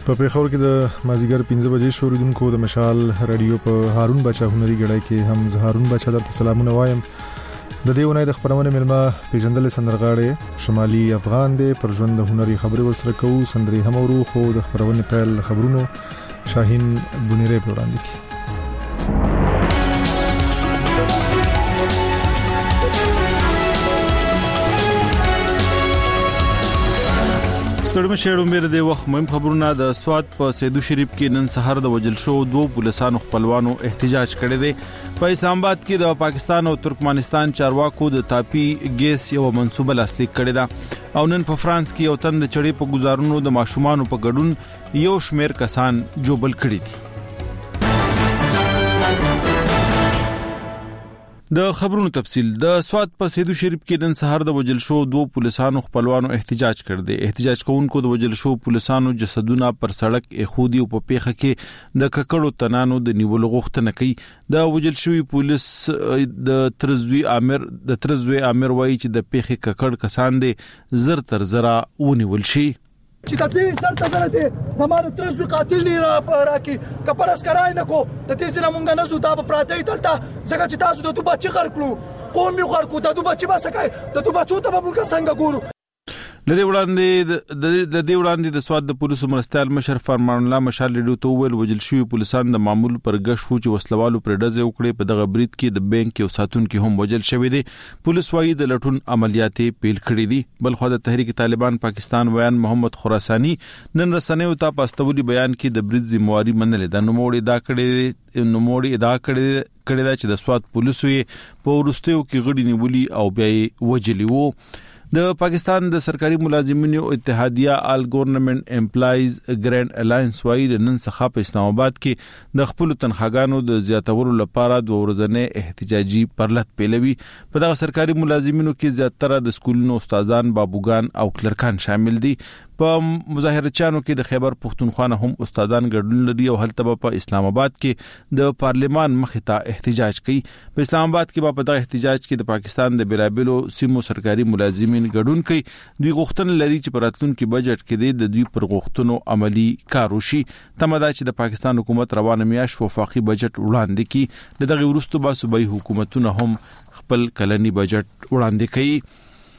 په پیښور کې د مازیګر 15 بجې شوریدونکو د مشال رادیو په هارون بچا هنري غړای کې هم زه هارون بچا درته سلامونه وایم. د دې ونې د خبرونه ملما پیژندل سندرغاړي شمالي افغان دی پر ژوند د هنري خبري ورسره کوو سندري هم ورو خو د خبرونه پیل خبرونو شاهین بونیره وړاندې کی. ستړم شهرو مېر د وخت مهم خبرونه د سواد په سیدو شریف کې نن سحر د وجل شو دوه پولیسانو خپلوانو احتجاج کړی دی. په اسلام آباد کې د پاکستان او ترکمنستان چارواکو د تاپی ګیس یو منسوبه لاسلیک کړی دا او نن په فرانس کې یو تن د چړې په گزارونو د ماشومان په ګډون یو شمیر کسان جوبل کړي دي. د خبرونو تفصیل د سواد په سیدو شریف کې نن سحر د وجل شو دوه پولیسانو خپلوانو احتجاج کړ دي. احتجاج کوونکو د وجل شو پولیسانو جسدونه پر سړک اخودي او په پیخه کې د ککړو تنانو د نیولو غوښتنه کوي. د وجل شوی پولیس د ترزوی امر وایي چې د پیخه ککړ کسان دي زر تر زرا ونیول شي. چې د دې سر ته درته زماره ترزوی قاتل نه راکی کپرس کرای نه کو د دې سره مونږ نه زو دا پراته دلته څنګه چې تاسو د دوه بچی غړکلو قوم یو غړکو د دوه بچی بسکای د دوه بچو ته مونږ څنګه ګورو. لدی وړاندې د سواد د پولیسو مرستيال مشر فرمان الله مشال لیدو ته ویل وجل شوی پولیسان د معمول پر غش فوج وسلوالو پر ډزې وکړي. په دغه بریټ کې د بانک یو ساتونکو هم وجل شوی دی. پولیس وايي د لټون عملیات پیل کړي دي. بلخو د تحریک طالبان پاکستان ویان محمد خراسانی نن رسنیو ته پاستولي بیان کې د بریټ ذمہواری منل د نوموړي دا کړي دا چې د سواد پولیسو په ورستیو کې غړي نیولي او بیا وجلی وو. د پاکستان د سرکاري ملازمینو اتحادیه آل گورنمنت امپلایز ګرانډ الاینس وايي نن څخه په اسلام آباد کې د خپل تنخواګانو د زیاتولو لپاره د ورځنې احتجاجي پرلط پیلوي. په دغه سرکاري ملازمینو کې زیاتره د سکولونو استادان بابوګان او کلرکان شامل دي. په مظاهره چانو کې د خیبر پختونخوا هم استادان ګډون لري او هلته په اسلام آباد کې د پارلیمان مخې ته احتجاج کوي. په اسلام آباد کې په دغه احتجاج کې د پاکستان د بلابلو سیمو سرکاري ملازمین ګډون کوي. دوی غوښتنه لري چې په راتلونکي بجټ کې د دوی پر غوښتنو عملی کار وشي. تمه ده چې د پاکستان حکومت روانه میاشت وفاقي بجټ وړاندې کړي. دغه وروسته به صوبایي حکومتونه هم خپل کلنی بجټ وړاندې کوي.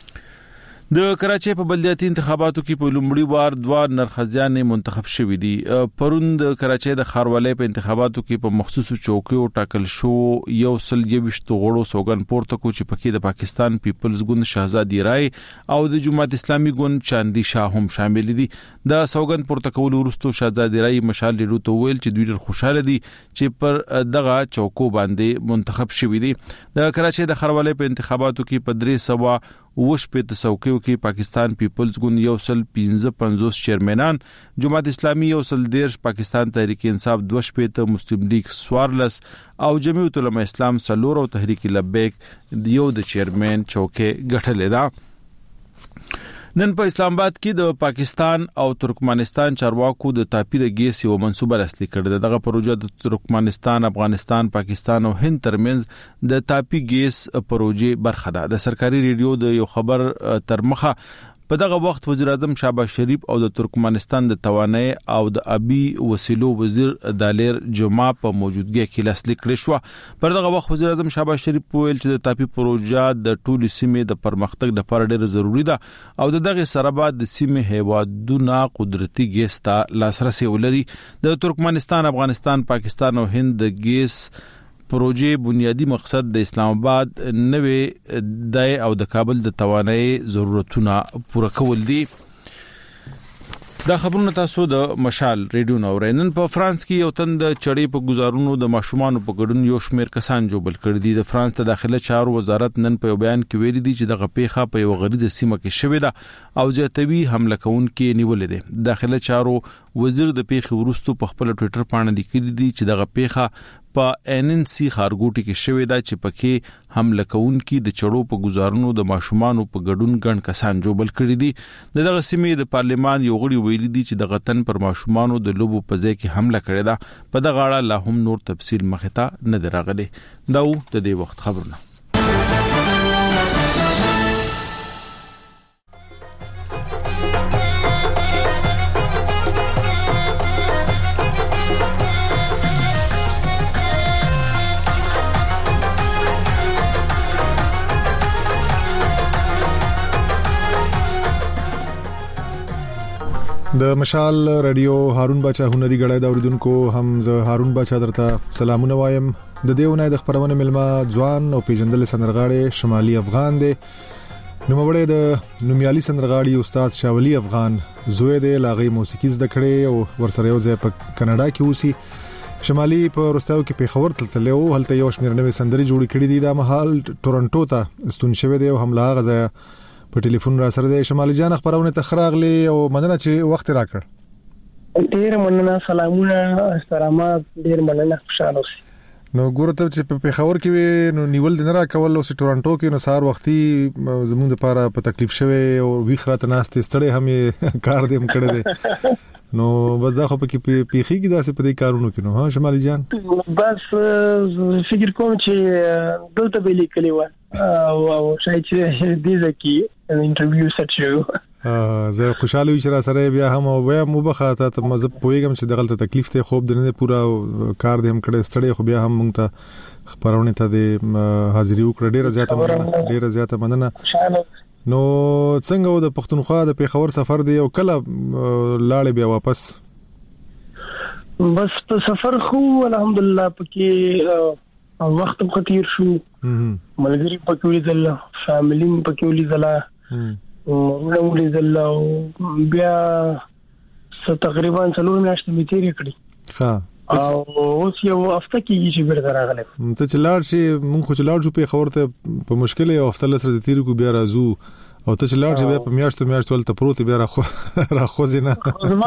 د کراچۍ په بلدیاتي انتخاباتو کې په لومړي وار دوه نرخزیان منتخب شوې دي. پرون د کراچۍ د ښاروالۍ په انتخاباتو کې په مخصوصو چوکیو ټاکل شو 120 غړو سوګن پورته کو چې پکې د پاکستان پیپلز ګوند شهزادي رای او د جماعت اسلامي ګوند چاندي شاه هم شامل دي. د سوګن پورته کول وروسته شهزادي رای مشال لیدو ته ویل چې دوی ډېر خوشاله دي چې پر دغه چوکو باندې منتخب شوې دي. د کراچۍ د ښاروالۍ په انتخاباتو کې په 300 په څوکیو کې پاکستان پیپلز ګوند 155 چیرمنان، جماعت اسلامي 110، پاکستان تحریک انصاف 2 مسلم لیگ 14 او جمعیت علماء اسلام 4 او تحریک لبیک یو د چیرمن چوکې ګټلې ده. نن په اسلام آباد کې د پاکستان او ترکمنستان چارواکو د تاپی د ګیس یو منسوبه لاسلیک کړه. دغه پروژه د ترکمنستان، افغانستان، پاکستان او هند ترمنځ د تاپی ګیس پروژې برخه ده. د سرکاري ریډیو د یو خبر تر مخه په دغه وخت وزیر اعظم شهباز شریف او د ترکمنستان د توانایي او د ابي وسیلو وزیر دالیر جمعه په موجودګۍ کې لاسلیک کړی شو. پر دغه وخت وزیر اعظم شهباز شریف ویل چې د تاپی پروژه د ټولو سیمې د پرمختګ لپاره ډېر ضروری ده او دغه سره بعد د سیمې هیوادونو قدرتي ګیس ته لاسرسي ولري. د ترکمنستان، افغانستان، پاکستان او هند د ګیس پروژې بنیادی مقصد د اسلام آباد نوې دای او د کابل د توانایي ضرورتونه پوره کول دي. دا خبرونه تاسو د مشال ریډیو نورینن. په فرانس کې یو تند چړې په گزارونو د ماشومان په ګډون یو شمیر کسان جوبل کړي دي. د فرانس د داخله چارو وزارت نن په بیان کې ویلي دي چې د غپېخه په یو غریزه سیمه کې شوې ده او زیاتوي حمله کوونکې نیولې ده. داخله چارو وزیر د پیښې وروسته په خپل ټوئیټر باندې لیکلي دي چې د غپېخه په NNC خارګوټي کې شوې ده چې پکې حمله کوونکي د چړو په گزارونو د ماشومان په ګډون ګڼ کسان جوبل کړي دي. دغه سیمې د پارلیمان یو غړي ویلي دي چې د غتن پر ماشومان د لوبو په ځای کې حمله کړې ده. په دغه اړه لا هم نور تفصیل مخه ته نه دراغلي. دا و د دې وخت خبرونه. د مشال رادیو هارون بچا هنري غړای دا اوریدونکو هم زه هارون بچا درته سلامونه وایم. د دیونه د خبرونه ملما ځوان او پیجندل سندرغاړي شمالي افغان دی. نوموړی د نومیالي سندرغاړي استاد شاولی افغان زوی دی. لاغي موسیقي زده کړې او ورسره یو ځای په کاناډا کې اوسي. شمالي په روستاو کې پیښور تللی او هلته یو شمېر نوې سندري جوړ کړې دي. دا مهال ټورنټو ته استون شوی دی او حمله غزا په ټلیفون را سره دی. شمالي جان خبرونه تخراغلی او مننه چې وخت راکړ. ډیر مننه، سلامونه، احترامات، ډیر مننه، خوشاله اوسئ. نو ګورته چې په پیښور کې نو نیول د نه راکول او ټورنټو کې نو سار وختي زموږ لپاره په تکلیف شوه او ویخرات ناشته ستړي هم کار دې کړی دی. نو بس دا خو په پیخي کې داسې په دې کارونو کې نو ها شمالي جان بس فکر کوم چې دلته به لیکلی و او شاید چې دې ځکه انټرویو سټ شو. زه خوشاله یم چې را سره بیا هم او بیا مبخاته ته مزه پویګم چې دغلت تکلیف ته خوب درنه پورا کار دې هم کړی ستړي خو بیا هم مونږ ته خبرونه ته د حاضری وکړه. ډیره زیاته مننه. نو څنګه د پښتونخوا د پیښور سفر دی او کله لاړې بیا واپس؟ بس په سفر خو الحمدلله پکې وخت هم کثیر شو، ملګری پکې ولیدل، فامیلی پکې ولیدل، نو ولیدل او بیا تقریبا 3 میاشتې مې تیرې کړې. ها او اوس یو هفته کې چې بیرته راغلم. ته چې لاړ شي مونږ خو چې لاړ شو پیښور ته په مشکل یو هفته لسره تیر کو بیا راځو او ته چې لاړ شي بیا په میاشتو ولته پروت بیا راخو زینه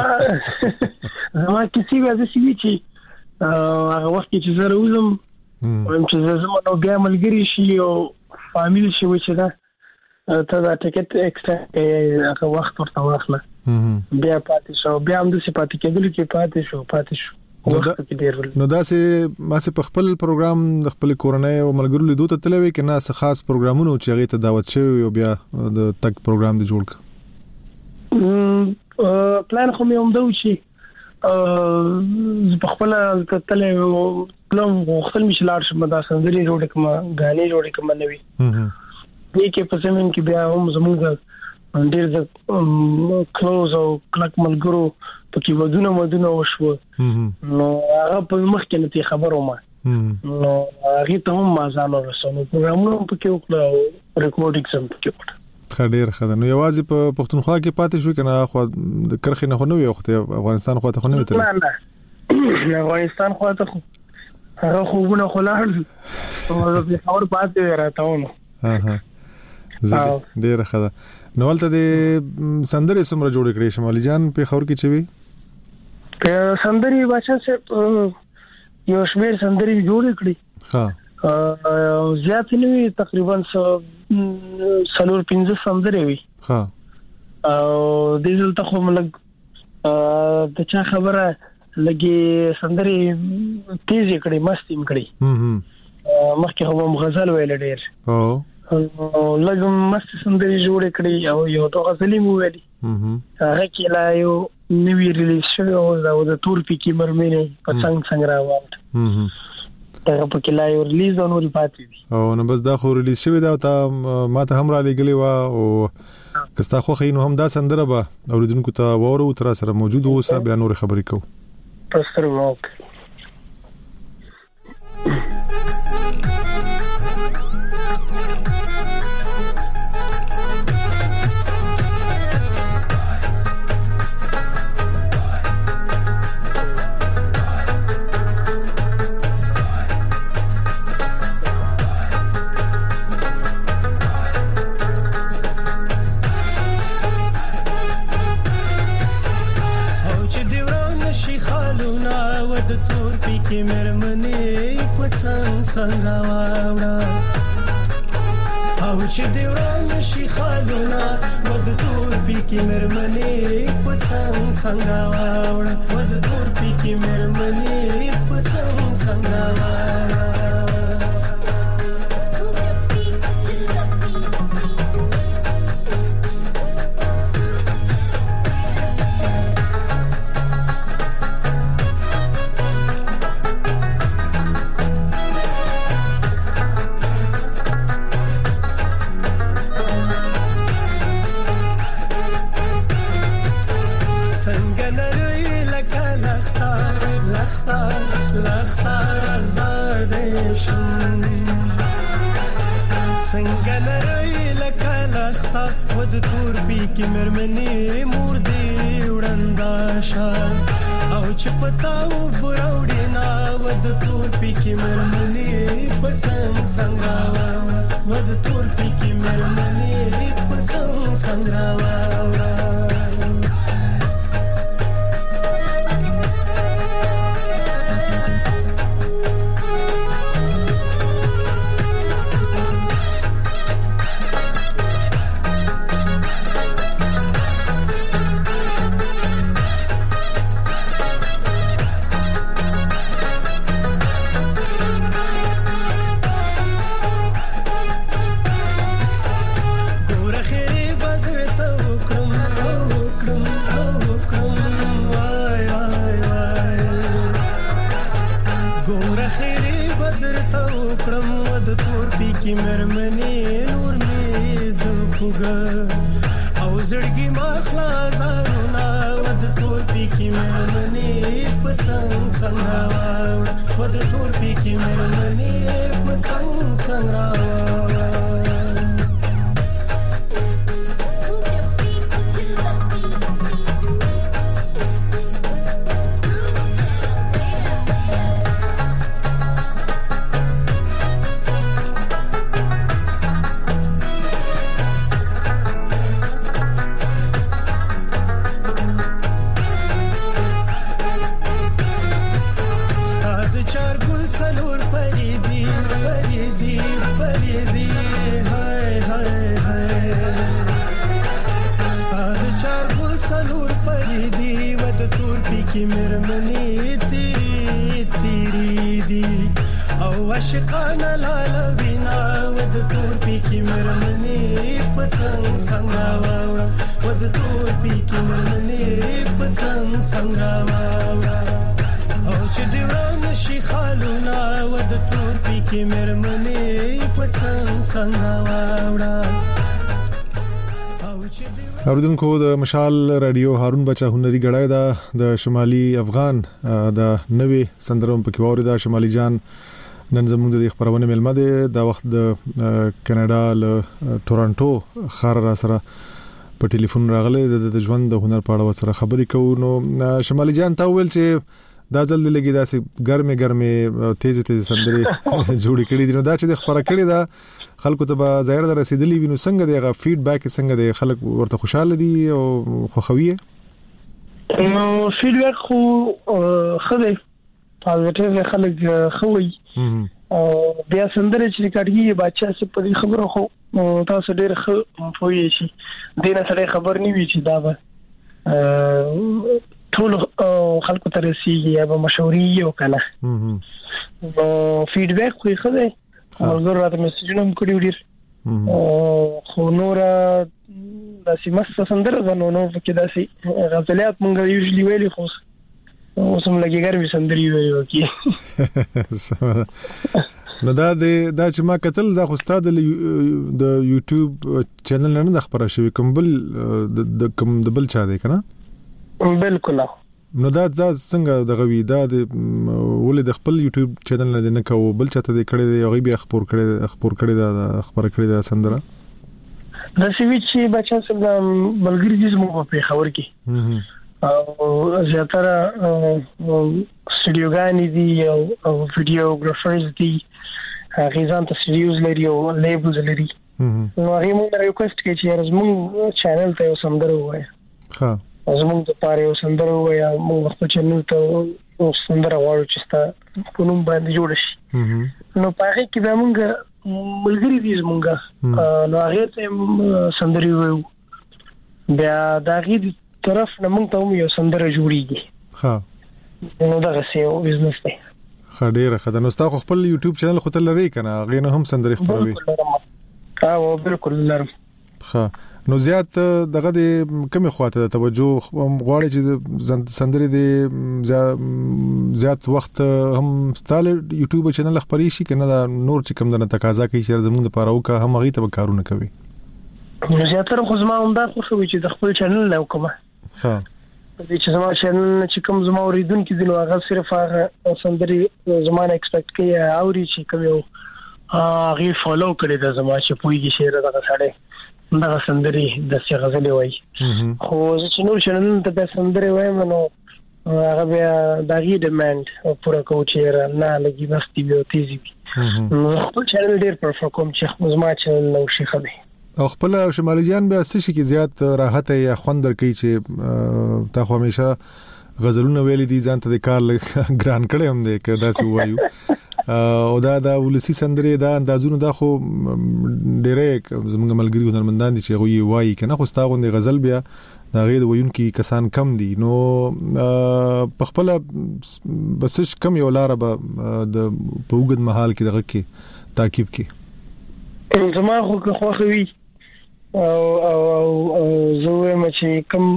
زما کسی وځي چې هغه وخت چې زه راوزم چې زما نو بیا ملګری شي او فامیل شي چې دا ته دا ټیکټ ایکسترا هغه وخت ورته واخله بیا پاتې شو. بیا هم د سپاتې کېدل کې پاتې شو. نو دا سه ما سه په خپل پروګرام د خپل کورنۍ او ملګرو لیدو ته تلوي کې نه خاص پروګرامونه چې هغه ته دعوت شوی او بیا د تک پروګرام د جوړ ک پلان خو مې هم دوی چې په خپل تلې پلان خپل مشلار شم دا سندري جوړ کما غاني جوړ کما نوي دې کې په زمين کې بیا هم زموږ ډېر د کلوز او کلک ملګرو پکې ودونه وشو. نو هغه په مخ کې نتی خبرو ما نو هغه ته هم مازالو رسونو پروګرامونه پکې وکړو، ریکورډینګ سم پکې وکړو. ډېر ښه ده. نو یوازې په پښتونخوا کې پاتې شو کنه خو د کرخې نه خو نه وي وخت افغانستان خو ته خو نه وي. نه افغانستان خو ته هغه خوبونه خلل او په خبر پاتې راټاونو. ډېر ښه ده. نو ولته د سندرې سمره جوړ کړې شمالي جان په خور کې چوي سندري بچا سه یو شمیر سندري جوړ کړې. ها زیات نه تقریبا 4-5 سندري وي. ها او دې ته خو ملګ د چا خبره لګي سندري تیز کړې مستیم کړې. مخکې هم غزل ویل ډېر لګم مست سندري جوړ کړې او یو تو غزلي مو ویلي. هغه کې لا یو نوی ریلیز شوی او د تور پکی مرمنه په څنګه راوړل دا په کې لا یو ریلیز او نور پاتې دي. او نو بس دا خو ریلیز شوی دا ته ماته هم را لګلی و او کستا خو خینو هم دا سندره به اوریدونکو ته وورو تر سره موجود اوسه بیا نور خبرې کو. پستر واک او چې دی وران شي خالونه ود تور پی مرمنې پڅنګ څنګه واوړه ود تور پی مرمنې پڅنګ څنګه واوړه. څنګه نری لکه لخته ود تور پی کې مرمنې مور دې وړندا شا او چې پتاو براوډې نا ود تور پی کې مرمنې پسنګ څنګه ود تور پی کې مرمنې پسنګ څنګه اوریدونکو د مشال رادیو هارون بچا هنري غړای دا د شمالي افغان د نوې سندروم په کې وریدا شمالي جان نن زموږ د خبرونه ملمه ده د وخت د کاناډا له ټورانټو خار را سره په ټلیفون راغله د ژوند د هنر په اړه سره خبرې کوو نو شمالي جان تا ویل چې دا ځل لګي داسې ګرمه تیز سندري جوړې کړې دي نو دا چې د خبره کړې ده خلکو ته به ظاهر در رسیدلی وینو څنګه دیغه فیډبیک څنګه دی خلک ورته خوشاله دي او خوخوي نو فیډبیک خو خدای پازیټیو خلک خوي او بیا سندره چې کاټګي بچا څه په خبرو خو تاسو ډېر خوي شي دینه سره خبر نیوي چې دا به ټول خلکو ته رسیږي یا به مشورې یو کنه نو فیډبیک خو خدای ورغور راته میسجونه هم کړی ډیر خو نور داسې مست سندره غنو نو کې داسې غزلیات مونږ یوزلی ویلي خو اوسم لګي ګرمي سندري ویلو کې نو دا چې ما کتل دا خو استاد د یوټیوب چینل نه خبره شوی کوم بل چا دی کنه بالکل نو دا څنګه د غوي دا ولې د خپل یوټیوب چینل نه کوو بل چاته د کړي دی غوي بیا خبر کړي دا خبر کړي دا سندره د سوي چې بچا سره بلګری دې مو په خبر کې او زیاتره سټوډیوګانی دي او ویډیوګرافرز دي غیزان ته سټوډیوز لري او لیبلز لري نو هغه موږ ریکوست کوي چې زموږ چینل ته سندره وایي ها زموږ ته پاره سندره وایي موږ خپل چینل ته سندره وایو چې ستا په نوم باندې جوړ شي نو پاره کې به موږ ملګری دي زموږ نو هغه ته سندري وایو بیا دا غي طرف نه موږ ته یو سندره جوړیږي ها نو دا غسیو بزنس دی خډيره خدای نو تاسو خپل یوټیوب چینل خو ته لري کنه غي نه هم سندري خبروي او بالکل لرم ها نو زیات دغه د کمی خواته توجه غواړي چې سندري د زیات وخت هم ستاله یوټیوب چینل خبري شي کنه نور چې کوم د تقاضا کوي چې زموږ لپاره او که هم غي ته کارونه کوي زیاتره خو زما هم دا خوښوي چې د خپل چینل له کومه ها چې زما چینل چې کوم زما اوریدونکو دي نو هغه صرف هغه سندري زما نه ایکسپیکټ کوي اوري چې کوم یو هغه فالو کړی د زما چې پویږي شعر دغه سړی دغه سندري د څه غزل وای خو چې نور شنن ته د سندري وایم نو هغه بیا دغه ډیماند پورا کوچیر نه لګي بس دی تیزی نو خپل چینل ډیر پرفر کوم چې زما چینل نو شي خبي او خپل شمالي جان بیا څه شي کې زیات راحت یا خوند درکې چې تا خو همیشه غزلونه ویلي دي ځان ته د کار ګران کړي هم دي که داسې وایو او دا ولسی سندري دا اندازونه دا خو ډېرې زموږ ملګری هنرمندان دي چې غوي وایي کنه خو ستاغوند غزل بیا دا غیر ویونکي کسان کم دي نو په خپل بسش کم یو لار به د پوګد محل کې دغه کې تعقیب کې زما خو خوخوي او زه مچې کم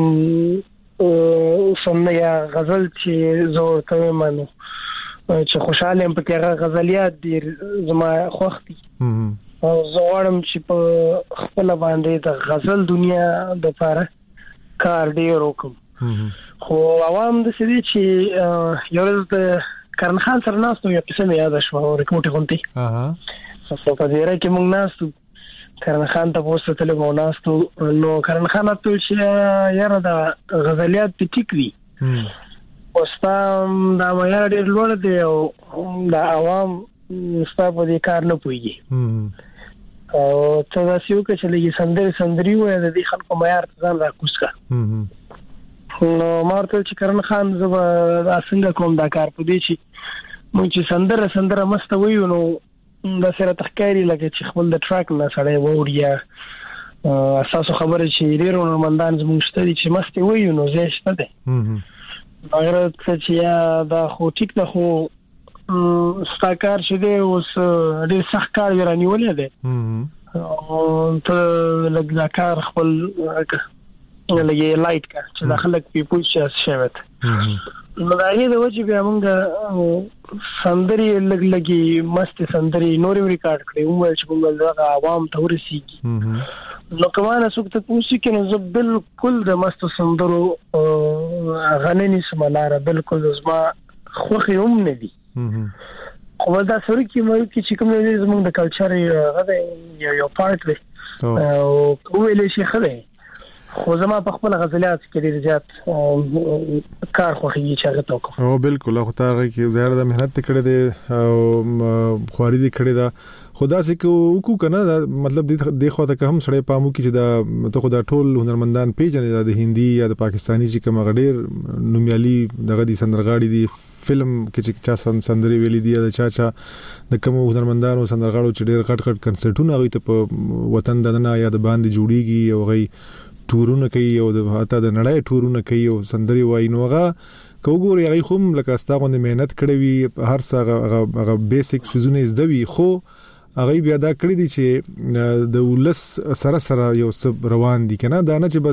سمیا غزل چې زور کوي مانو چې خوشاله هم پکې غزلیات دي زما خوختي او زوړم چې په خپل باندې د غزل دنیا د لپاره کار ډیر وکم خو عوام د سړي چې یو د کرن خان سره ناستو یو قسم یاد شو ریکموټ غونتی په دې راکې موږ ناستو کرن خان ته پوسټ ته ناستو نو کرن خان ته چې یاره د غزلیات په ټیک وی اوستام دا معیار ډیر لوړ دی او د عوام ستا په دې کار نه پويږي او ته دا سیو کې چې لګي سندري وای د دې خلکو معیار ځان را کوسکا نو مارته چې کرن خان زما څنګه کوم دا کار په دې چې مونږ چې سندره مست وایو نو دا سره تخکاری لکه چې خپل د ټراک نه سره ووریا اساسو خبره چې ډیرو هنرمندان زموږ شته چې مست وایو نو زه شته ده مګر چې یا دا خو ټیک ده خو ستاکار شه دی اوس ډیر سخت کار ورانیولې ده او ته لږ کار خپل لګي لایټ کا چې د خلک په پوښتنه شوت نو دا یې د وجه بیا موږ سندري لګي مست سندري نوري ریکارډ کړی موږ چې موږ د عوام ته ورسیږي نو کومه څوک ته پوښتنه کوي نو بالکل د مست سندرو غننی سملاره بالکل زما خوخي هم نه دي خو دا سره کې مې چې کوم دې زموږ د کلچر غدا یو پارت دی او ویلې شي خله خو زما په خپل غزلیات کې ډیر زیات کار خوخي چې هغه توکو او بالکل خو تا کې زیاده مهنت کړې ده او خواري دي کړې ده خدا سي کو کنه مطلب د خو ته هم سړی پامو کې چې دا ته خدا ټول هنرمندان پیژنې د هندي یا د پاکستاني چې کوم غډیر نومیالي دغه دي سندرغاړي دي فلم کې چې چا سندري ویلي دي د چا د کوم هنرمندانو سندرغاړو چې ډیر غټ کنسرټونه غوي ته په وطن دنه یا د باندې جوړیږي او غي ټورونه کوي او د هاته د نړۍ ټورونه کوي او سندري وای نوغه کوګوري هغه هم لکه استاغونه مهنت کړې وي هر څه هغه بیسیک سيزونه زده وي خو هغه بیا دا کړی دي چې د ولس سره یو څه روان دي کنه دا نه چې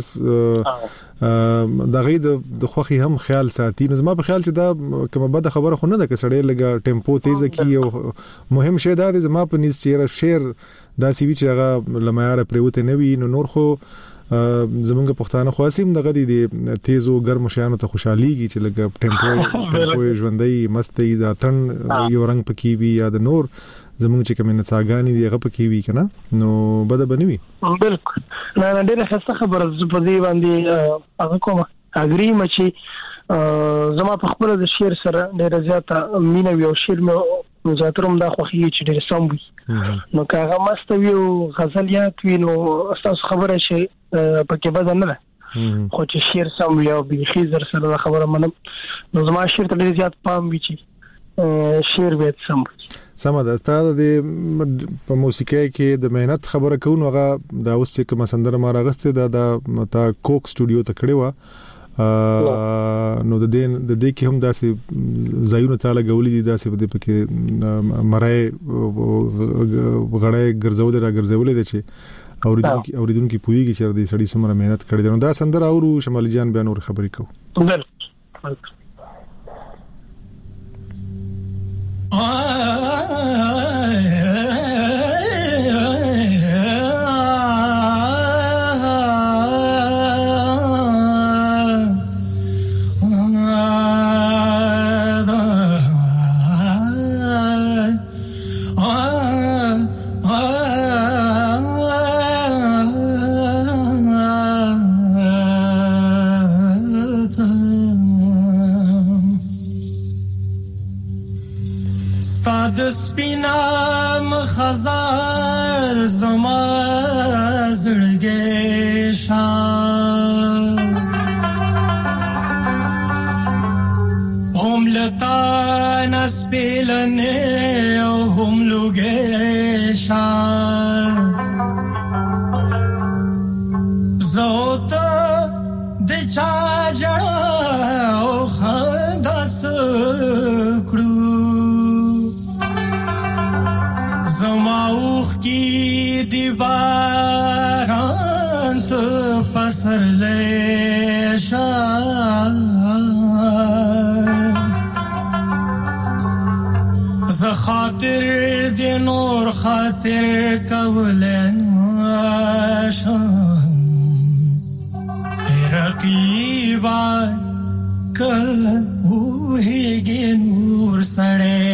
بس دا غي د خوخي هم خیال ساتي نو زما په خیال چې دا کومه بده خبره خو نه ده چې سړی لګا ټیمپو تیز کی او مهم شی دا زما په نس چې شعر دا سی وی چې هغه لمایاره پریوته نه وي نو نور خو زمونږ پښتانه خو اسیم دغه دي تیزو ګرم شیانو ته خوشاليږي چې لګ ټیمپو ژوندۍ مستي دا تن یو رنگ پکې وي یا د نور زمونږ چې کوم نڅاګانی دی هغه پکې وي کنه نو بده بنوي بالکل نه ډېر ښه خبره په دې باندې هغه کوم اګری مچي زما په خپل د شعر سره ډېر زیاته مینه وی او شعر مې زاتروم دا خوخي چې ډېر سم وي نو کاغه مستوي او غزلیات وی نو اساس خبره شي پکې بدل نه خو چې شعر سم وي او بيخي زر سره خبره منم نو زما شعر ته ډېر زیات پام وی چې شعر به سم سم ده ستاسو د په موسیقۍ کې د مهنت خبره کوو هغه دا اوس چې کوم سندره ما راغسته دا تا کوک سټوډیو ته کړی و نو د دې کې هم داسې زایونه تعالی غولې دي داسې په دې پکې مرای غړې ګرځولې دي چې اوریدونکو پوېږي چې د سړي سمره مهنت کړې ده نو دا سندره اورو شمالي جان بیان اور خبرې کوو یار زما زړګی شاه هم لتا نسپیلنه او هم لوګی شاه زوتا د چا جړا او خندا سکړو زماوخ کی دی باران ته پسرلې شاه ز خاطر دی نور خاطر کولن شاه رقیبا کوهیږي نور سړې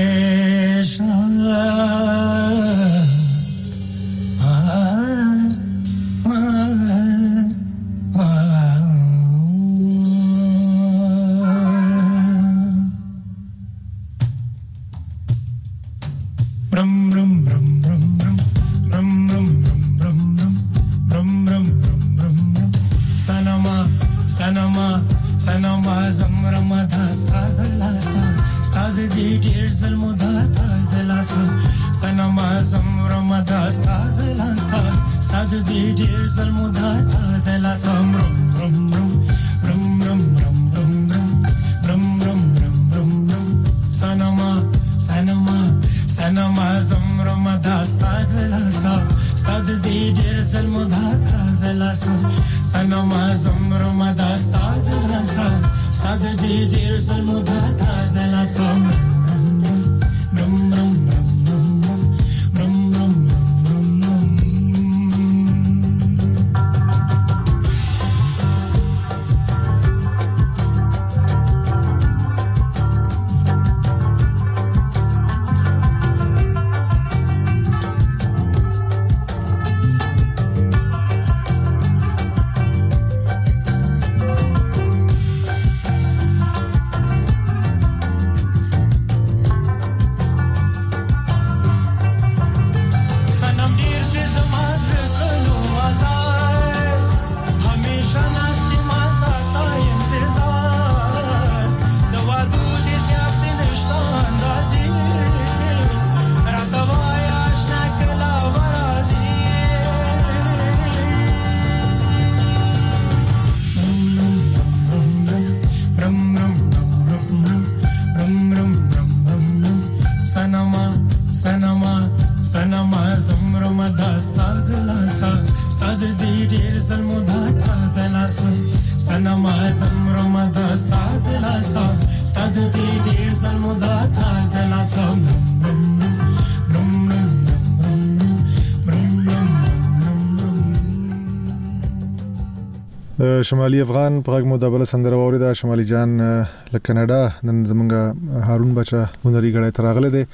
شمالي افغان پرګ مدابله سندره اوریدا شمالي جان له کاناډا نن زمونږ هارون بچا هنري غړای تراغله دي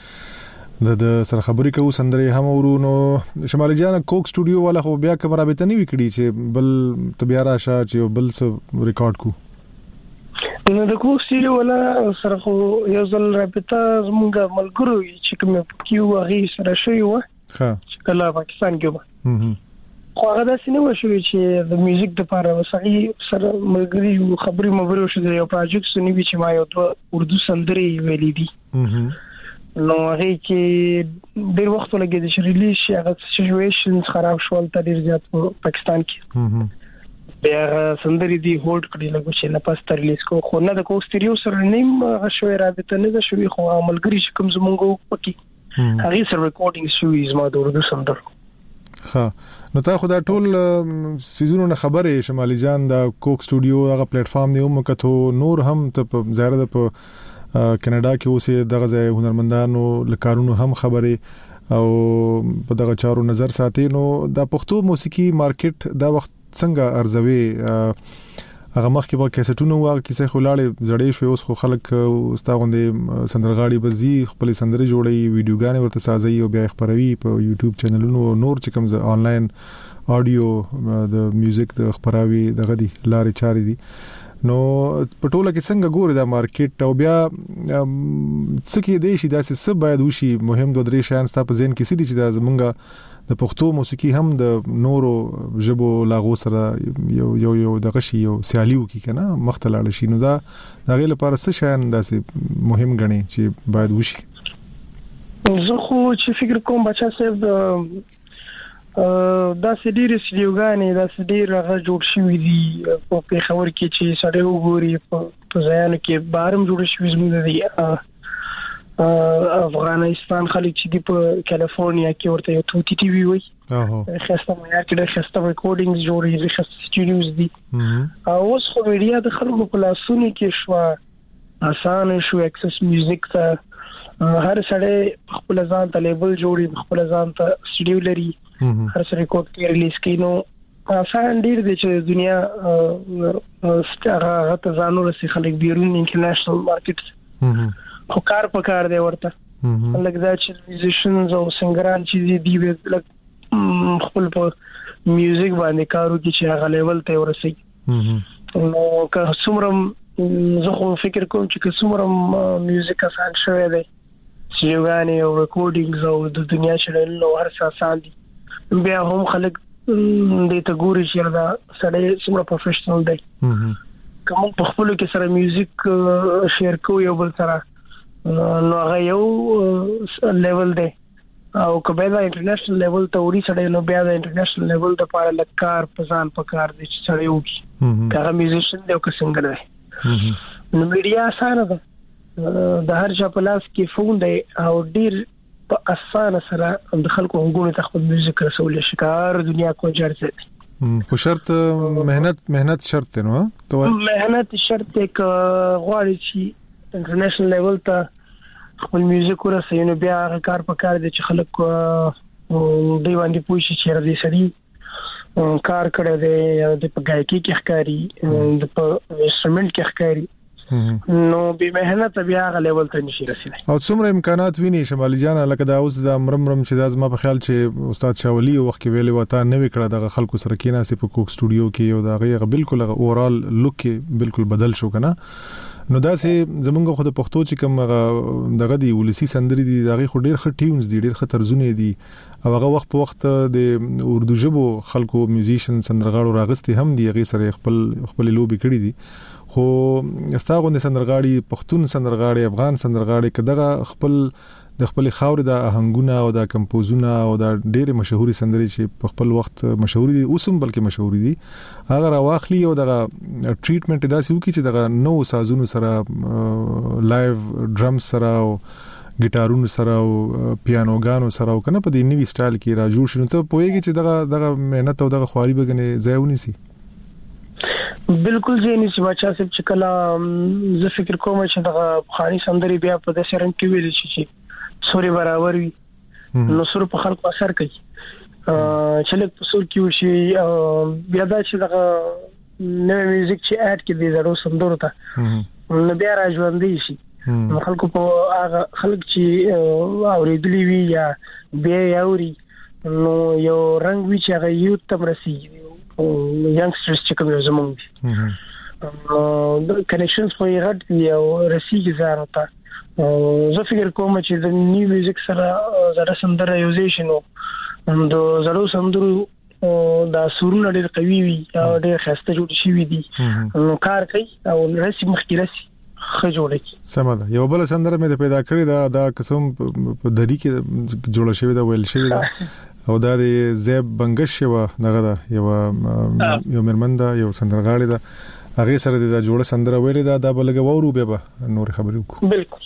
د سره خبرې کوو سندره هم ورونو شمالي جان کوک سټوډیو والا خو بیا کوم رابطه نه وکړي چې بل طبيعه راشه چې بل څه ریکارډ کو نو د کوک سټوډیو والا سره خو یو ځل رابطه زمونږ ملګرو چې کوم کیو هغه سره شوی و ها کله پاکستان کې و خو هغه د سینما شوی چې د میوزیک د لپاره وسعي سره ملګری خبري مبرو شو د یو پروجیکټ سنوي چې ما یو اردو سندري ویلې دي نو هغه کې ډیر وخت لګیږي چې ریلیز شي هغه سچويشنز خراب شول ته ډیر زیات پاکستان کې بیا سندري دی هولډ کړی لګو چې نه پاس تر ریلیز کو خو نه د کوک سټوډیو سره نیم شوی رابطه نه شوی خو ملګری چې کوم زمونږ پکې هغه سره ریکارډینګ شوی زما د اردو سندرو ها نو تا خو دا ټول سيزونونه خبره شمالي جان دا کوک سټوډیو هغه پلیټ فارم دی ومکته نور هم ته ظاهر ده په کاناډا کې اوسه دغه ځای هنرمندانو لکارونو هم خبره او په دغه چارو نظر ساتي نو دا پښتو موسیقي مارکیټ دا وخت څنګه ارزوي هغه مخکې به کیسټونو واغ کیسه خلاړې زړې شوي اوس خو خلک استاغوندې سندرغاړي بزي خپل سندري جوړي ویډیوګانې ورته سازي او بیا خبروي په یوټیوب چینلونو نور چې کوم آنلاین اډیو د میوزیک د خبراوي دغه دي لارې چارې دي نو پټوله کې څنګه ګوري دا مارکیټ او بیا څه کې دی چې دا څه باید وشي مهم دوه درې شیان ستاسو په ذهن کې سدي چې دا زمونږه د پښتو موسیقي هم د نورو ژبو لاغو سره یو د غشي یو سیالیو کې کنه مختلل شي نو دا غیر لپاره څه شیان داسې مهم غني چې باید وشي زه خو چې فکر کوم بچا صاحب دا سړي رسېږي دا سړي راغ جوړ شوی دی په خبر کې چې سړی وګوري په ځایانو کې بارم جوړ شوی زموږ دی افغانستان خلک چې دی په کالیفورنیا کې ورته یو توتی ټي وي وي خاصه معیار کې د خاصه ریکارډینګز جوړې خاصه سټوډیوز دي او اوس خو میډیا د خلکو په لاسونو کې شو آسان شو اکسس میوزیک ته هر سړی خپل ځان ته لیبل جوړي خپل ځان ته سټوډیو لري هر څه ریکارډ کې ریلیز کوي نو آسان ډیر دی چې دنیا ستاره ته ځانو رسي خلک بیرون انټرنیشنل مارکیټ خو کار په کار دی ورته لکه دا چې میوزیشنز او سنگران چې دی لکه خپل په میوزیک باندې کارو کې چې هغه لیول ته ورسي نو که څومره زه خو فکر کوم چې څومره میوزیک آسان شوی دی چې غانې او ریکارډینګز او د دنیا چلل نو هر څه آسان دي بیا هم خلک دې ته ګوري چې دا سړی څومره پروفیشنل دی کوم په خپل کې سره میوزیک شیر کوي یو بل سره نو هغه یو لیول دی او کله دا انټرنیشنل لیول ته وړي سړی نو بیا د انټرنیشنل لیول د لپاره لکار پسان پکار دي چې سړی وږي هغه میوزیشن دی او که څنګه دی نو میډیا اسانه ده د هر چا په لاس کې فون دی او ډیر په اسانه سره د خلکو غوښتنه ته خپل میوزیک رسول شي کار دنیا کو جوړ خو شرط مهنت شرط دی نو مهنت شرط دی که غواړي چې انټرنیشنل لیول ته خپل میوزیک ورسوي نو بیا هغه کار په کار دي چې خلک دی باندې پوه شي چې ردی سړي کار کړی دی د په گایکی کې ښکاری د په انسټرومنټ کې ښکاری نو به مهنت بیا هغه لیول ته نشي رسیدای او څومره امکانات ویني شمالي جان لکه دا اوس د مرمرم چې د زما په خیال چې استاد شاولی وخت کې ویلي وتا نه وکړه د خلکو سره کې ناسې په کوک سټوډیو کې یو دا غي بالکل اورال لوک کې بالکل بدل شو کنه نو دا سه زمونږ خو د پښتو چې کوم دغه دی ولسی سندري دي دغه خو ډیر ښه ټیونز دي ډیر ښه طرزونه دي او هغه وخت په وخت د اردو ژبو خلکو میوزیشن سندرغاړو راغستي هم دي هغه سره خپل لوبي کړی دي خو استاغونه سندرغاړي پښتون سندرغاړي افغان سندرغاړي کداغه خپل د خپل خاور د اهنګونه او د کمپوزونه او د ډېر مشهوري سندري چې په خپل وخت مشهوري دي اوسم بلکې مشهوري دي هغه راواخلي او د ټریټمنټ داسې وکړي چې د نو سازونو سره لایو ډرم سره او ګټارونو سره او پیانوګانو سره او کنه په دې نوی سټایل کې را جوړ شنو ته پوهیږي چې دغه مهنت او دغه خواري بګنه ځایونی سي بالکل ځینې چې بچا صاحب چې کله زه فکر کوم چې دغه خاني سندري بیا په داسې رنګ کې ویل چې سوري برابر وي نو سور په خلکو اثر کوي چې لکه په سور کې وشي بیا دا چې دغه نوې میوزیک چې اډ کې دي زړو سندرو ته نو بیا راځوندې شي خلکو په هغه خلک چې اوریدلی وي یا بیا اوري نو یو رنگ وی چې هغه یو تم رسیږي یانګسترز چې کوم زمونږ د کنیکشنز په یو غټ دی او رسیږي ځان ته زه فکر کوم چې د نیو میوزیک سره زړه سندره یوزیشن د زړو سندرو د سورونو ډېر قوي وي او ډېر خسته جوړ شي دي نو کار کوي او رسي مخکې رسي خه جوړ کی سمه یو بل سندره مې پیدا کړی دا قسم په دری کې جوړ شوی دا ویل شوی دا او دا د زیب بنگش و دغه دا یو مرمنده یو سندرغاړي دا هغه سره د جوړه سندره ویلې دا بلګه وورو به نور خبرې وکړو بالکل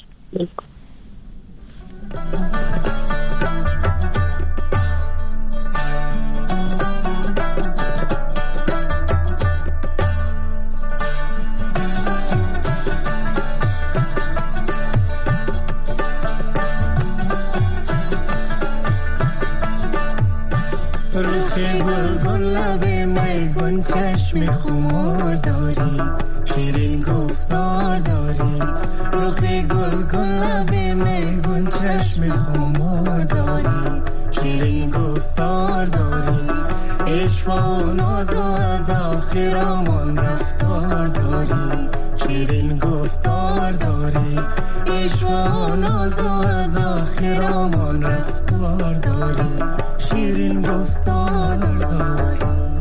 چشم خمار داری شیرین گفتار داری رخ گل گل لب میگون چشم خمار داری شیرین گفتار داری عشق عشق و ناز و ادا خرامان رفتار داری شیرین گفتار داری عشق و ناز و ادا خرامان رفتار داری شیرین گفتار داری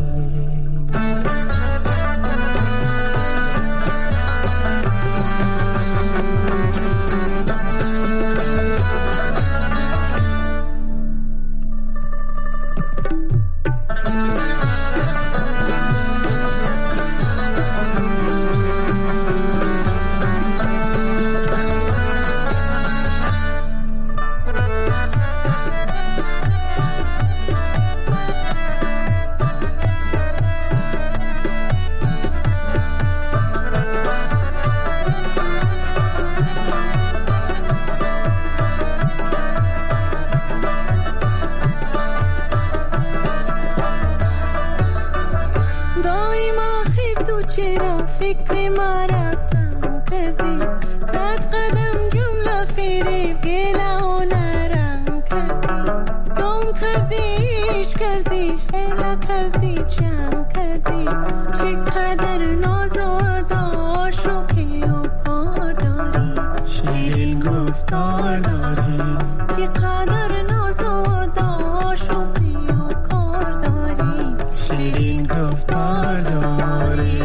فکر مرا تم کردی صد قدم جمله فریب گله و نرم کردی دم کردی عشق کردی حیله کردی جمع کردی چقدر ناز و ادا شوخی و کار داری شیرین گفتار داری چقدر ناز و ادا شوخی و کار داری شیرین گفتار داری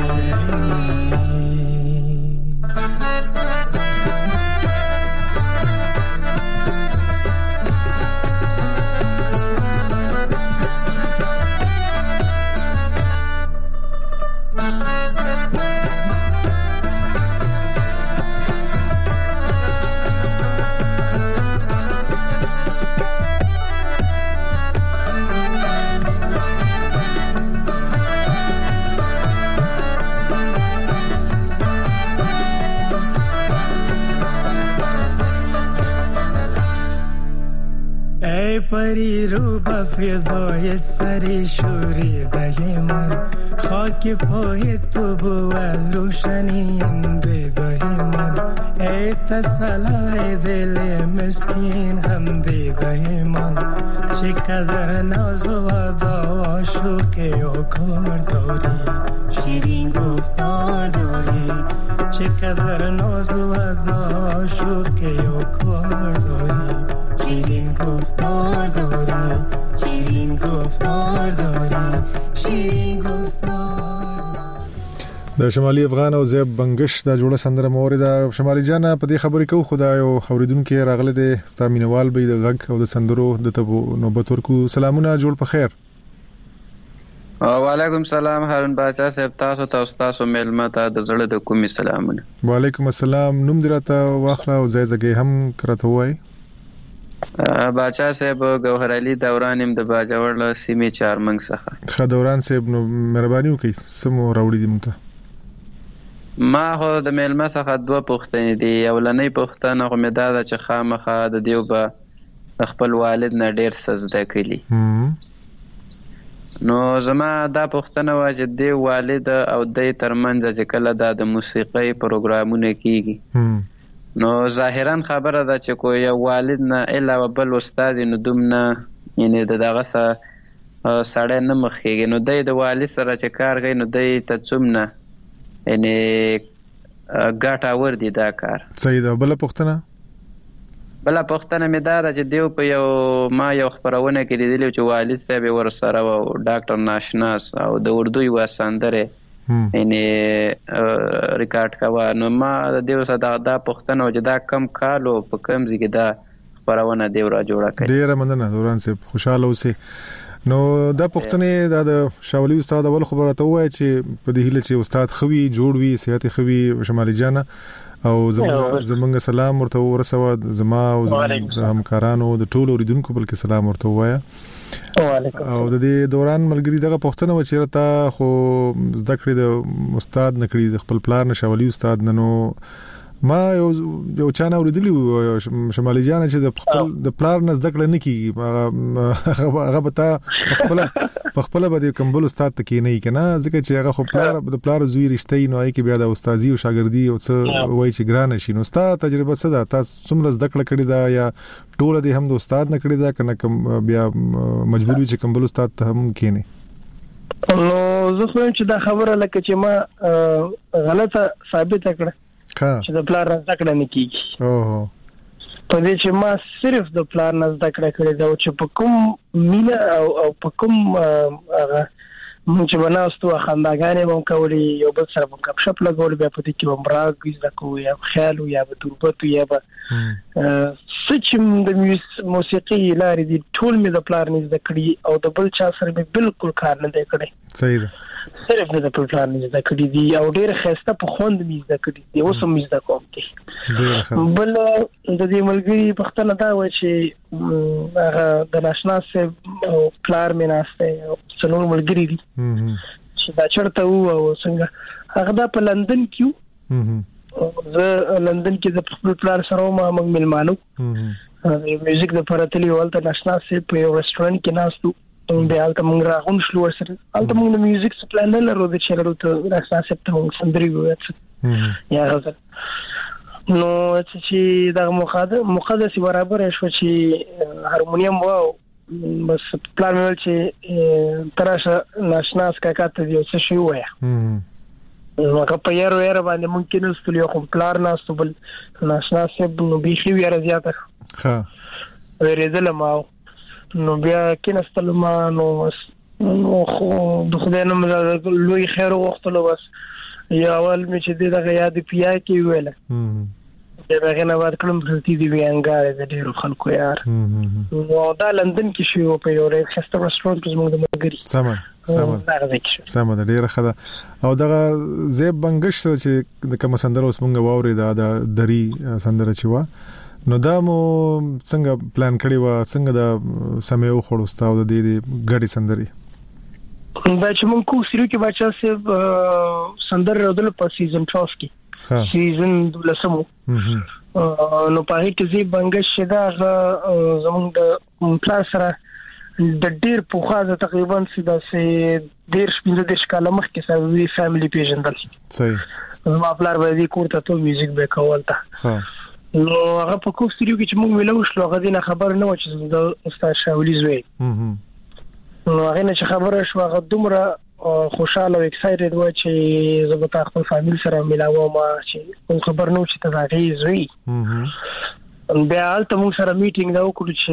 پری رو به فضایت سری شوریده من خاک پای تو بود روشنی اندیده من ای تسلای دل مسکین غم دیده من چقدر ناز و ادا و شوقی و کار داری شیرین گفتار داری چقدر ناز و ادا و شوقی و کار داری شیرین گفتار داری شیرین گفتار داری شیرین گفتار. د شمالي افغان او زیب بنگش د جوړه سندره مورده شمالي جان په دې خبرې کو خدای او اوریدونکو راغله د ستامینوال به د غږ او د سندرو د تبو نوبت ورکو سلامونه جوړ په خیر. وعلیکم السلام هارون باچا صاحب تاسو میلمه ته د زړه د کومي سلامونه. وعلیکم السلام نوم دراته واخله او ځای هم کرته وای. باچا صاحب گوهر علي دورانم د باجوړ له سیمې چارمنګ څخه. خا دوران صاحب نو مهرباني وکړئ سمو راوړي دي مونته. ما هو د میلمه څخه دوه پوښتنې دي. اولنۍ پوښتنه خو مې دا ده چې خامخا د دیو به خپل والد نه ډیر سجده کړي. نو زما دا پوښتنه و چې دی والد او د ترمنځ چې کله د موسیقي پروګرامونه کیږي نو ظاهرا خبره ده چې کوی والد نه الا بل استاد نو دومره یعنی دغه سره نه مخېږي نو د والد سره چې کار کوي نو د تڅومنه یعنی ګټه ور دي دا کار. صحیح ده. بل پوښتنه مې دا ده چې دیو په یو خبرونه کې لیدلی چې والد صاحب ور سره او ډاکټر ناشناس او د اردو یو سندره یعنی ریکارډ کاوه. نو ما د دیو سره دا پوښتنه و چې دا کم کالو په کم ځای کې دا خبرونه دیو را جوړه کړي. ډیره مننه دوران صاحب خوشاله اوسئ. نو دا پوښتنه د شاولي استاد اول خبره ته وای چې په دې هیله چې استاد خوي جوړ وي صحت خوي شمالي جان او زمونږ سلام ورته ورسوه زما او همکارانو د ټولو اوریدونکو بلکې سلام ورته وایا. او د دې دوران ملګری دغه پوښتنه و چې راته خو زده کړې د استاد نکړي د خپل پلار نشولي استاد نو ما یو چانه اوریدلی شمالي جان چې د پلار نه زده کړه نه کیږي هغه به تا په خپل باندې کمبل استاد ته کې نه کنه ځکه چې هغه خو د پلار زوی رښتې نو ای کې بیا د استادي او شاګردي او څه وای چې ګران شي. نو ستا تجربه څه ده؟ تاسو څومره زده کړه کړې ده یا ټول دې هم د استاد نه کړې ده کنه بیا مجبور وي چې کمبل استاد ته هم کېنه؟ نو زه خو چې دا خبره لکه چې ما غلطه ثابت کړه چې د پلان زده کړه نه کیږي په دې چې ما صرف د پلان زده کړه کړې دا چې په کوم مینا او په کوم هغه مونږ چې بناستو خنداګانې مونږ کولې یو بل سره مونږ کپ شپ لګول بیا په دې کې ومراګ زده کوو یا خیال یا به تربت یا به سچم د موسیقي لارې دي ټول مې د پلان زده کړې او د بل چا سره مې بالکل کار نه دی کړی صحیح ده صرف د پلان زده کړې دي او ډېر خسته په خوند مې زده کړې دي اوس هم زده کوم دي بل د دې ملګری پښتنه دا و چې هغه د ناشنا سه پلان مې ناشته څلور ملګری دي چې دا چرته وو او څنګه هغه د په لندن کې زه لندن کې د خپل پلان سره ما موږ ملمانو میوزیک د پراتلی ولته ناشنا سه په یو رستورانت کې ناستو بیا الته موږ راغون شلو سره الته موږ د میوزیک پلان نه لرو د چیرلو ته ناشنا سه ته موږ سندري وایو یا غزل نو چې دا مقدس برابر شو چې هارمونیم وو بس پلان ول چې تراشه ناشناس کاکا ته یو څه شی وایي نو که په یارو باندې ممکن است یو خپل پلان ناستو بل ناشناس نو بيخي ویره زیاته ها ورېدل ما نو بیا کینستل ما نو خو د خدای نوم لوی خیر وختلو بس یا اول می چې دغه یاد پیا کې ویل دغه نه ورته کوم څه دي ویانګار د ډیرو خلکو یار نو دا لندن کې شو په یو خسته رستورانت کې موږ د مګری سم ده ډیره خدا او دغه زیب بنگش چې د کوم سندره اوس موږ واوري دا د دری سندره چې وا نو دا مو څنګه پلان کړی و څنګه دا سمې وخړوستاو د دې غړي سندري دا چې موږ کو سریو کې بچا سه سندر ردل په سیزن 12 کې سیزن 12 نو په هغه کې زی بنگش دا زموږ د پلان سره د ډیر پوخا تقریبا سیده سه ډیر شپږ کاله مخکې سره وی فیملی پیژندل صحیح ما خپل باندې کوړه ته میوزیک به کولته نو هغه په کوم سټډیو کې چې موږ ویلو شلو هغه دینه خبر نه و چې د استاد شاولی زوی نو هغه نه چې خبره شو هغه دومره خوشاله او ایکسایټډ و چې زه به خپل فامیل سره ملاوم ما چې کوم خبر نه و چې تاغي زوی بیا البته موږ سره میټینګ دا وکړو چې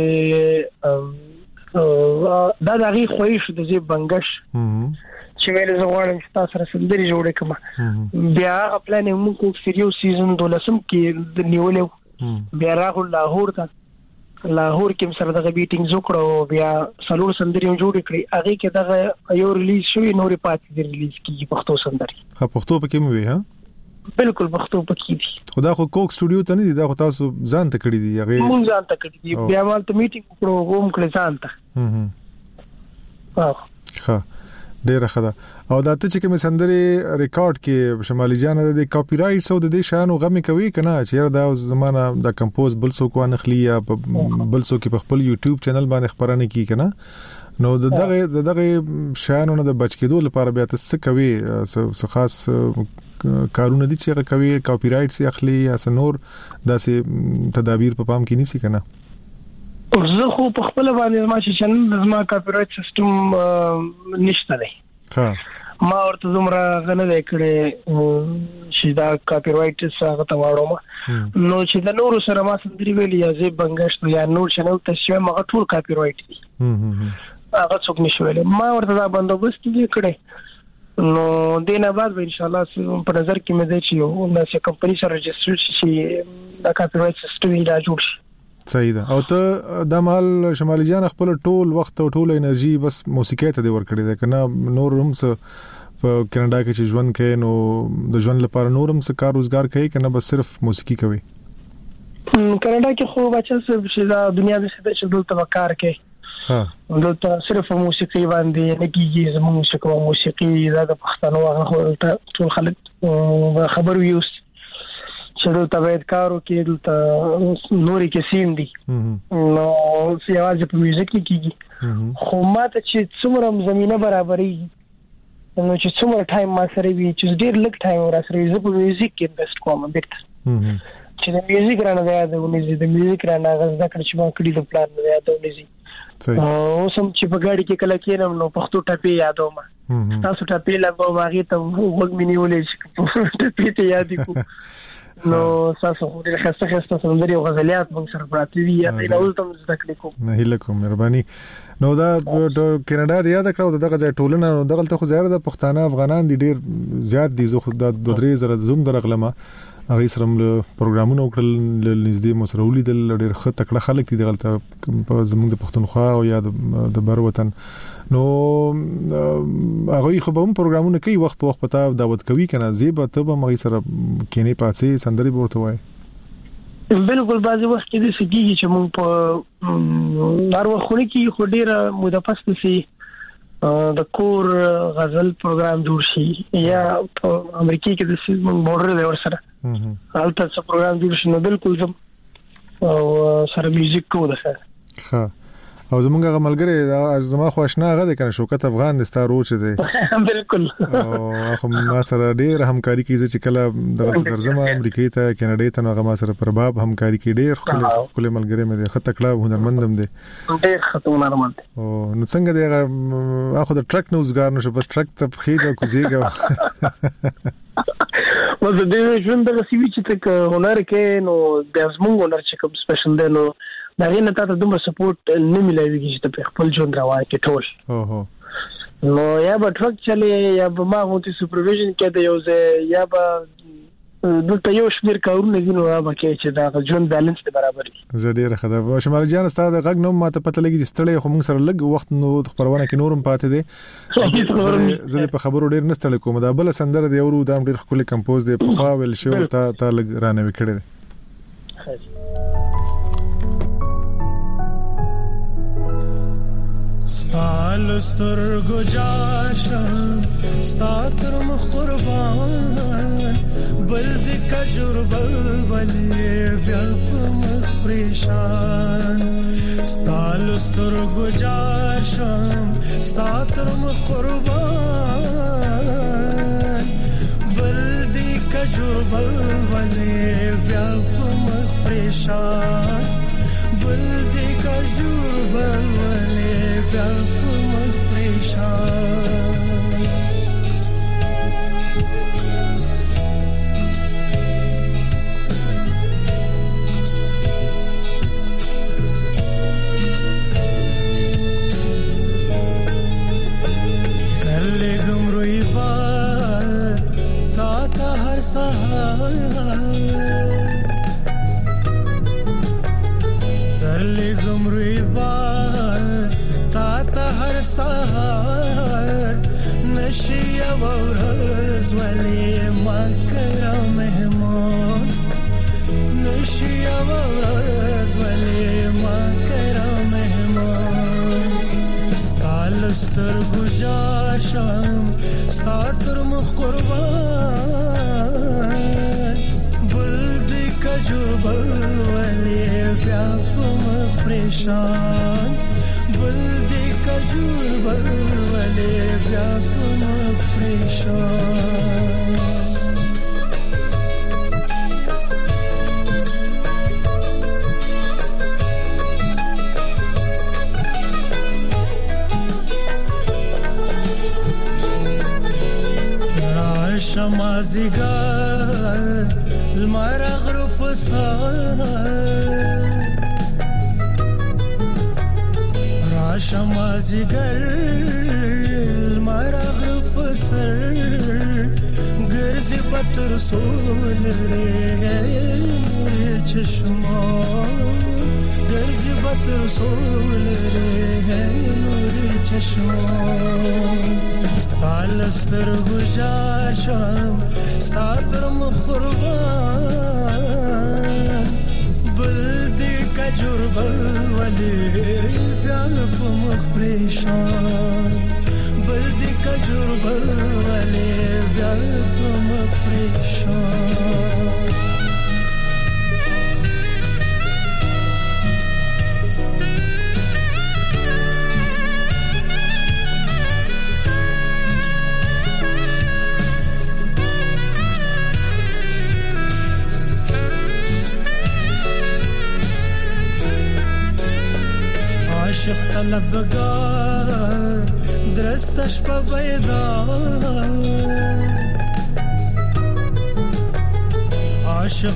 دا دغه خوښ د زی بنگش چې ویل زه غواړم چې تاسو سره سندري جوړ کړم بیا خپل نه موږ کو سریو سیزن 12 کې نیولې بیا راغو لاهور ته لاهور کې سره دغه میټینګ وکړو بیا څلور سندري جوړ کړې هغه کې دغه یو ریلیز شوی نورې پاتې دی ریلیز کیږي پښتو سندري پښتو پکې مو وی ها بالکل پښتو پکې دي خدا خو کوک سټوډیو ته نه دي دا خو تاسو ځان ته کړی دي هغه مونږ ځان ته کړی دي بیا مالته میټینګ وکړو کوم کله ځان ته ها ډیره خدا او دا ته چې کوم سندري ریکارډ کې شمالي جان د کاپی رائټ سو د دې شانو غمي کوي کنه چې دا زمانہ د کمپوز بل سو کو نخلی یا بل سو کې په خپل یوټیوب چینل باندې خبرونه کی کنه نو دغه شانو نه د بچ کېدو لپاره بیا تاسو کوي خاص کارونه دي چې کوي کاپی رائټ سي اخلي یا سنور داسې تدابیر په پام کې نيسي کنه زه خو په خپل باندې ما چې چنل زما کاپی رائټ سیستم نشته دی ها ما ورته زمرا غنه لیکړې چې دا کاپی رائټ څنګه ته واړم نو چې د نور سره ما سندري ویلې یا زی بنگش یا نور چنل ته شوه ما ټول کاپی رائټ دي هغه څوک نشویل ما ورته دا بندوبست دي کړې نو دینه بعد به ان شاء الله په نظر کې مې دی چې یو ناسه کمپنی سره رجستر شي دا کاپی رائټ سیستم یې راجوړ شي صحیح ده او ته د مال شمالي جان خپل ټول وخت او ټول انرژي بس موسیقۍ ته دی ورکړې ده کنه نور هم څه په کینیډا کې چې ژوند کوي نو د ژوند لپاره نور هم څه کار روزګار کوي کنه بس صرف موسیقي کوي کینیډا کې خو بچا چې دا دنیا د څه چې دلته کار کوي ها دلته صرف موسیقي باندې نه کیږي زموږ موسیقي دا د پښتنو هغه ټول خلک خبرو یوس چې دلته باید کارو کې دلته نوري کې سیم دي نو سیاوازه په میوزیک کې کیږي خو ماته چې څومره زمينه برابرې نو چې څومره ټایم ما سره وي چې ډېر لږ ټایم را سره زه په میوزیک کې انویسټ کوم بیرته چې د میوزیک رانه دا د میوزیک رانه غزدا کړ چې ما کړی د پلان نه یادونه زی اوس هم چې په ګاډي کې کله کېنم نو پښتو ټاپي یادوم تاسو ته پیله په واغې ته وګ مینیولې چې پیته یاد کو نو تاسو خو ډېر خسته سندري او غزلیات موږ سره پراته دي یا نه اول تم ذکر کوم نه هله کوم مهرباني نو دا کینیډا دی یاد کړو دغه ځای ټولنه دغه ته خو زیات د پښتانه افغانان دي ډېر زیات دي زه خو د 2-3 زوم درغلمه هغه سره پروګرامونه وکړل نږدې مسرولي د ډېر خط تکړه خلک دي دغه زموږ د پښتونخوا او یا د بر وطن نو هغه خو به پروګرامونه کوي وخت په وخت پتا دعوت کوي کنه زیبه ته به مغي سره کینې پاتې سندري ورته وای بالکل بعضی وخت کې د سګي چې موږ په هر وخت کې خو ډیره موده پس سي د کور غزل پروګرام جوړ شي یا په امریکا کې د موږ بورډر له ور سره حالت څه پروګرام جوړ شي نو بالکل زم او سره میوزیک کو ده ښه او زمونږ ملګری زما خوښنه غده کنه شوکت افغان د ستارو چه دی بالکل خو ما سره ډیر همکاري کوي چې کله د درځم امریکا ته کینیډا ته نو ما سره پر باب همکاري کوي ډیر خپل ملګری مې خط کړه هنرمندم دی ډیر خط هنرمند او نو څنګه دی اخو د ټرک نوزګار نو بس ټرک ته خېجه کوزيګا و د دې ژوند د سیوی چې تک هنر کې نو د زمونږ هنر چې کوم سپیشل دی نو دا غینه ته دومره سپورټ نه ملایوي چې په خپل ژوند راوړي کې ټول نو یا به ټرک چلی یا به ما غوتی سپرویژن کې د یو ځای یا به دلته یو شمیر کارونه دي نو هغه کې چې دا ژوند بیلانس ته برابر وي زه ډیره خدای شمال جان ستاسو د غږ نو ماته پته لګي چې ستړي خو موږ سره لګ وخت نو خبرونه کې نورم پاتې دي زه په خبرو ډیر نستړي کوم دا بل سندره دی ورو دا ډیر خپل کمپوز دی په خوا ویل شو ته لګ رانه وکړي ستالستر گجاشم ستاتر مخربان بلد کجور بلبلی بیاپ مخبریشان ستالستر گجاشم ستاتر مخربان بلد کجور بلبلی بیاپ مخبریشان بلد کجور بلبلی بیاپ مخبریشان ترلگم روی بار تا هر سهار ترلگم روی بار تا هر سهار نشی ورز ولی ما کرا مهمان نشی ورز ولی ما کرا مهمان ستالستر گجاشم ستاتر مخربان بلدی کجور بلولی بیاپ مخبریشان بلدی کجور بلولی بیاپ مخبریشان شمازیگر المر غروب سار شمازیگر المر غروب سر گرزی بطر سول ری چشما گرزی بطر سول ری نوری چشما ستالستر گجاشم ستاتر مخربان بلدی کجور بلولی بیاپ مخبریشان بلدی کجور بلولی بیاپ مخبریشان طلبگار در درست شپه بیدار عاشق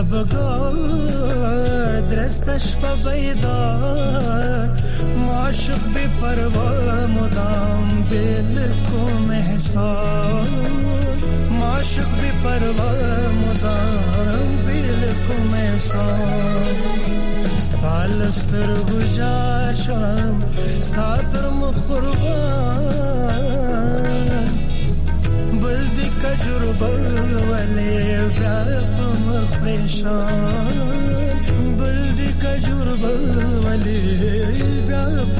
طلبگار درست شپه بیدار معاشق بی پروا مدام بالکم احسان معاشق بی پروا مدام بالکم احسان ستال ستر گجار شم ستر مخربان بلدی کجور بلولی براب مخپریشان بلدی کجور بلولی براب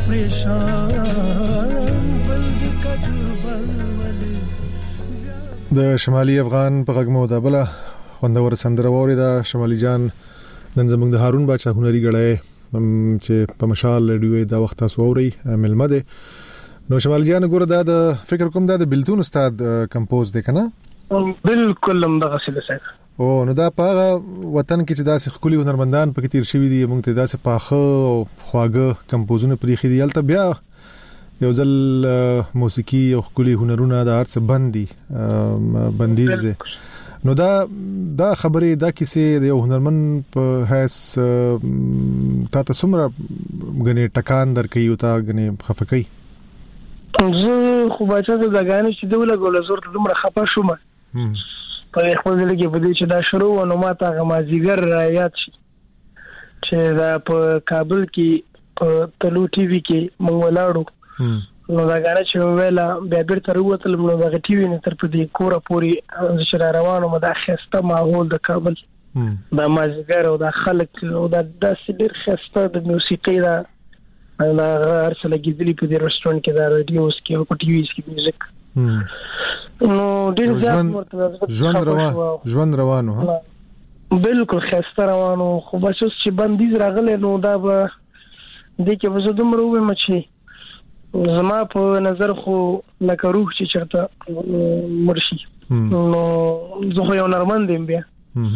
مخپریشان بلدی کجور بلولی. د شمالي افغان په غږمو دا بل خوندور سندره ووري دا شمالي جان نن زموږ د هارون بچا هنري غړې چې په مشال ریډیو دا وخت تاسو اوري ملمه ده. نو شمالي جان ګور دا د فکر کوم دا د بلتون استاد کمپوز دی کنه؟ بالکل هم دغه څه ده. او نو دا په وطن کې چې داسې خولي هنرمندان پکې تیر شوی دي موږ ته داسې پاخه او خواږه کمپوزونه پرېخي دي البته بیا یو ځل موسیقي او خولي هنرونه د ارڅ بندیز دي. نو دا خبره دا کیسه د یو هنرمن په هیڅ تا ته څومره غني ټکان درکې او تا غني خفقې زه خو بچا د غانې چې دوله ګول زور ته دومره خپه شوم په خپل ځل کې په دې چې دا شروع ونه ماته غمازیګر یاد شي چې دا په کابل کې په تلو ټي وي کې مونږ ولاړو نو دا غانې چې ویلا بیا بیرته وروتل نو دا ټي وي نه تر په دې کوره پوری چې روانو مده خسته ماحول د کابل دا مازیګر او دا خلک او دا داسې ډېر خسته د موسیقي دا ارسل کېدلی په دې رستورانت کې دا رادیوس کې او په ټي وي کې میوزیک نو ډېر ځان ژوند روانو بالکل خسته روانو خو بس چې بندیز راغله نو دا به دې کې وزو دومره ومه چې زما په نظر خو لکه روح چې چرته مرشي نو زه یو نرمند یم بیا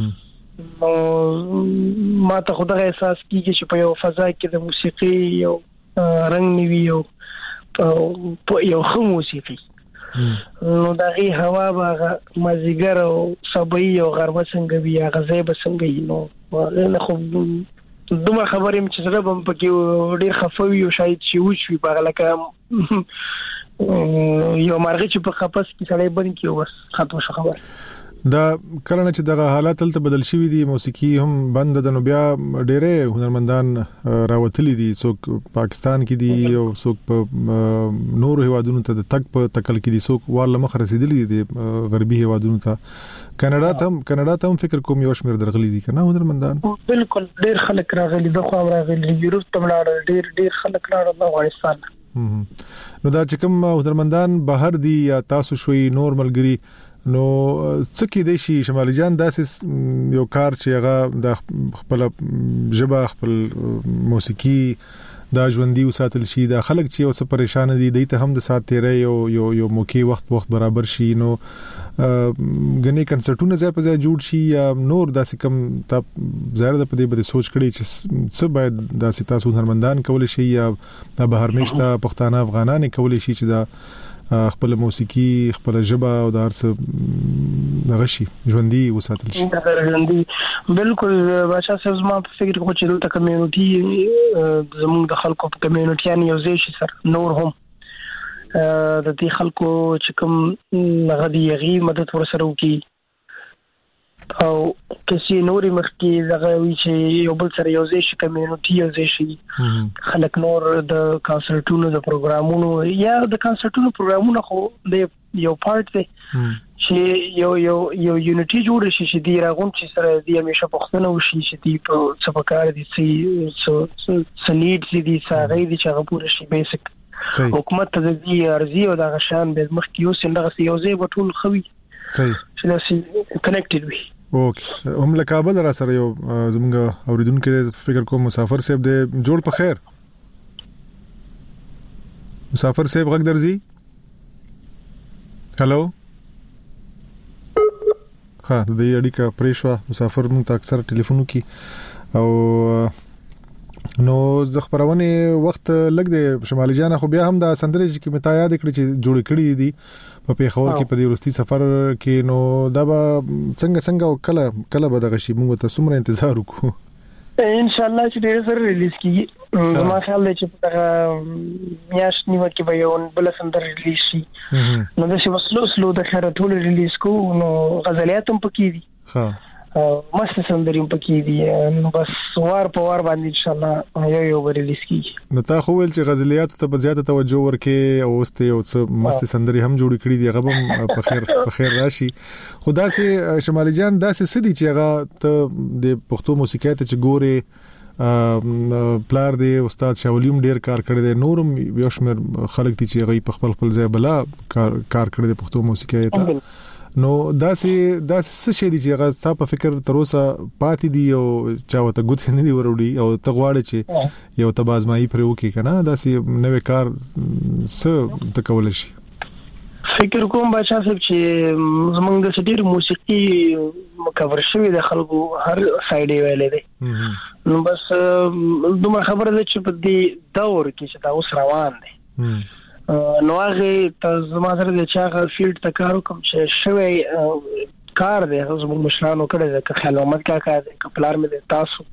ما ته خو دغه احساس کیږي چې په یو فضا کې د موسیقي یو رنگ نیوي او یو خو موسیقي نو دغه هوا به مازیګر او صبي او غرمه څنګه وي هغه ځای به څنګه نو نه خو دومره خبرې چې زړه به پکې ډېر خفوي او شاید چې وشوي په لکه یو مرغه چې په قفس کې سړی بند کیو بس ختم شو خبر. دا کله چې دغه حالات تل بدل شوی دي موسیقي هم بند ده نو بیا ډېرې هنرمندان راوتلي دي څوک پاکستان کې دي او څوک په نور هیوادونو ته د تک په تکل کې دي څوک ورله مخ رسیدلي دي غربي هیوادونو ته کاناډا ته هم فکر کوم یو شمیر درغلي دي کنه هنرمندان بالکل ډېر خلک راغلي د خو راغلي یورپ ته ډېر خلک راغلي د افغانستان نو دا چې کوم هنرمندان بهر دي یا تاسو شوي نور ملګری نو څه کې دی شي شمالي جان داسې یو کار چې هغه د خپل ژبه خپل موسیقي دا ژوندۍ وساتل شي دا خلک چې اوس پریشان دي دته هم د سات تیرې یو موقع وخت برابر شي نو غني کنسرټونه ځای په ځای جوړ شي یا نور داسې کم ته ظاهر ده په دې باندې سوچ کړی چې څه باید داسې تاسو هنرمندان کول شي یا د بهر میشته پښتانه افغانان کول شي چې دا خپل موسیقي خپل ژبه او د هرڅ نغشي ژوندۍ وساتل شي بالکل بچا سزما په فکر کوم چې د کمیونټي زموږ د خلکو په کمیونټي یو ځای شي سر نور هم د دې خلکو چې کوم غدي یغي مدد ورسره وکي او کسي نوري مخکي دغه وی چې یو بل سره یو ځای شي کمیونټي یو ځای شي خلک نور د کانسرټونو د پروګرامونو یا د کانسرټونو پروګرامونو خو د یو پارت دی چې یو یونټي جوړ شي چې دی راغون چې سره دی همیشه پښتنه وشي چې دی په سپکار دي سنید دي ساغې دي چې هغه پوره شي بیسیک حکومت ته دي ارزي او د غشان د مخکې یو څنګه یو ځای بټول خوي صحیح چې داسې کنیکټډ وي اوکې هم له کابل را سره یو زموږ اوریدونکو فکر کوم مسافر صاحب دې جوړ په خیر مسافر صاحب غږ درځي هالو ها د اړیکه پریشوا مسافر مونږ ته اکثر ټلیفون کوي او نو د خبرونه وخت لګ دی شمالي جان خو بیا هم د سندرې چې متا یاد کړی چې جوړ کړی دي په پیښور کې په دې ورستي سفر کې نو دا به څنګه کله به دغه شی موږ ته څومره انتظار وکړو ان شاء الله چې ډیر سره ریلیز کیږي ما خیال دی چې په میاشت نیمه کې به یو بل سندر ریلیز شي نو دا چې وسلو د خیره ټول ریلیز کو نو غزلیات هم پکې دي ها مست سندریم پکې دي نو بس وار په وار باندې ان شاء الله یو ریلیز کیږي نو تا خو ول چې غزلیات ته زیاته توجه ورکې او واست یو څه مست سندري هم جوړ کړی دي غبم په خیر راشي خدا سي شمالي جان دا سي سدي چې هغه ته د پښتو موسیقۍ ته چې ګوره پلار دی استاد شاولیم ډیر کار کړی دی نورم یو شمېر خلک دي چې هغه په خپل ځای بلا کار کړی دی پښتو موسیقۍ ته نو دا سي څه شي دي چې هغه تاسو په فکر تر اوسه پاتې دي او چا وته ګوت نه دی وروړي او ته غواړي چې یو تبازمایي پر وکي کنه دا سي نوې کار څه تکول شي فکر کوم بچا صاحب چې زمونږ د سټیر موسیقي مکور شوی د خلکو هر سایډ ویلې دي نو بس دومره خبره ده چې په دې دور کې چې دا اوس روان دي نو هغه ته زما سره د چاغه فیلډ ته کار کوم چې شوی کار دی زموږ مشرانو کړی د خیال محمد کاکا د کپلار مې د تاسو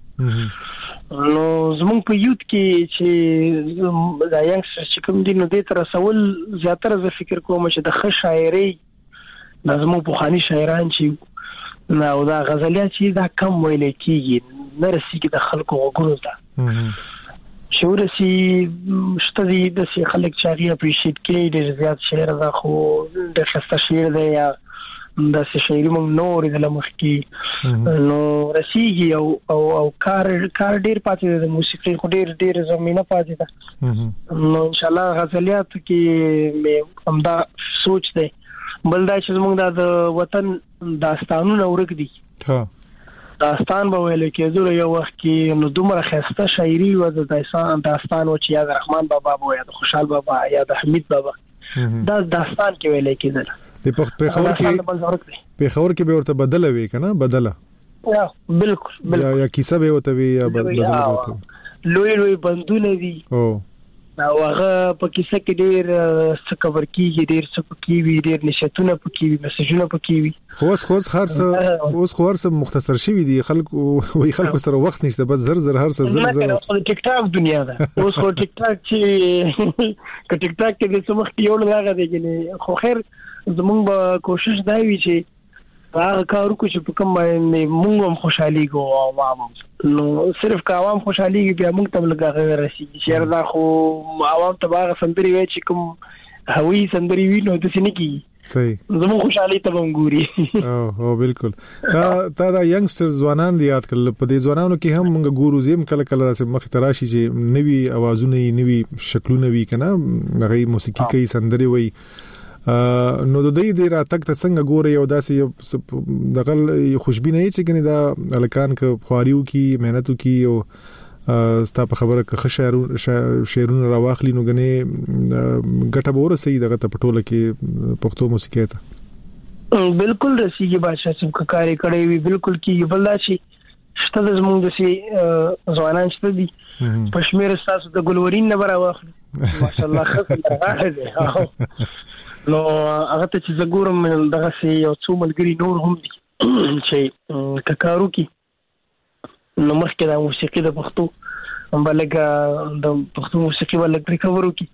نو زموږ په یوت کې چې دا ینګسترز چې کوم دي نو د تر سوال زیاتره ز فکر کوم چې د ښه شاعري لازم په خاني شاعران چې نو دا غزلیات چې دا کم ویل کیږي نرسي کې د خلکو وګورو ته شعور سي شته د سي خلک چاري اپریشیټ کوي د زیات شعر دا خو د خسته شعر دی یا د شاعري مونږ نور د لمخکي نو رسیږي او کار ډیر پاتې د موسیقي خو ډیر زمينه پاتې ده نو ان شاء الله غزلیات کې مې همدا سوچ دی بل دا چې موږ د وطن داستانونه ورک دي داستان به ویل کېدل یو وخت کې نو دومره خسته شاعري و د داستان و چې یا د رحمان بابا یا د خوشحال بابا یا د حمید بابا دا داستان کې ویل کېدل په خبر کې به ورته بدله وي کنه بدله یا بالکل یا کیسه به وته وي یا بدله وته لوی بندونه دي او هغه په کیسه کې ډیر څه کور کیږي ډیر څه پکې وي ډیر نشاتونه پکې وي مسجونه پکې وي خوس خاص مختصر شوی دي خلکو سره وخت نشته بس زر هر څه زر خو ټیک ټاک دنیا ده اوس خو ټیک ټاک چې ټیک ټاک کې د سمخ یو لږه دی خو خیر زمونږ به کوشش دا وي چې هغه کار کو چې په کوم باندې موږ هم خوشحالي کوو عوام نو صرف که عوام خوشحالي بیا موږ ته لږه رسیږي شهر دا خو عوام ته هغه سندري وای چې کوم هوی سندري وی نو د سینې کی صحیح زموږ خوشحالي ته وګوري او بالکل تا دا ینګستر ځوانان دی یاد کړل په دې ځوانانو کې هم موږ ګورو زم کله سم مخ تراشي چې نوي اوازونه نوي شکلونه وی کنه هغه موسیقي کوي سندري وای نو د دې راتګ ته څنګه ګوري او داسې دغل خوشبینه چې کني دا الکان ک خواريو کی مهنتو کی او ستا په خبره ک شعرونه راواخلی نو غني ګټه به ورسې دغه ته پټوله کې پښتو موسیقۍ ته بالکل رسیږي بادشاہ څنګه کاری کړی وی بالکل کی بلدا شي شته زموږ د سي ځوانان شته دي پښمیر تاسو د ګلورین نه براوخلو ماشاءالله خسته راغله نو هغه ته چې زګورم دغه سي یو څو ملګری نور هم دي چې ککارو کی نو مخکې د موسیقي د پښتو بلګه د پښتو موسیقي ولګ ریکورو کی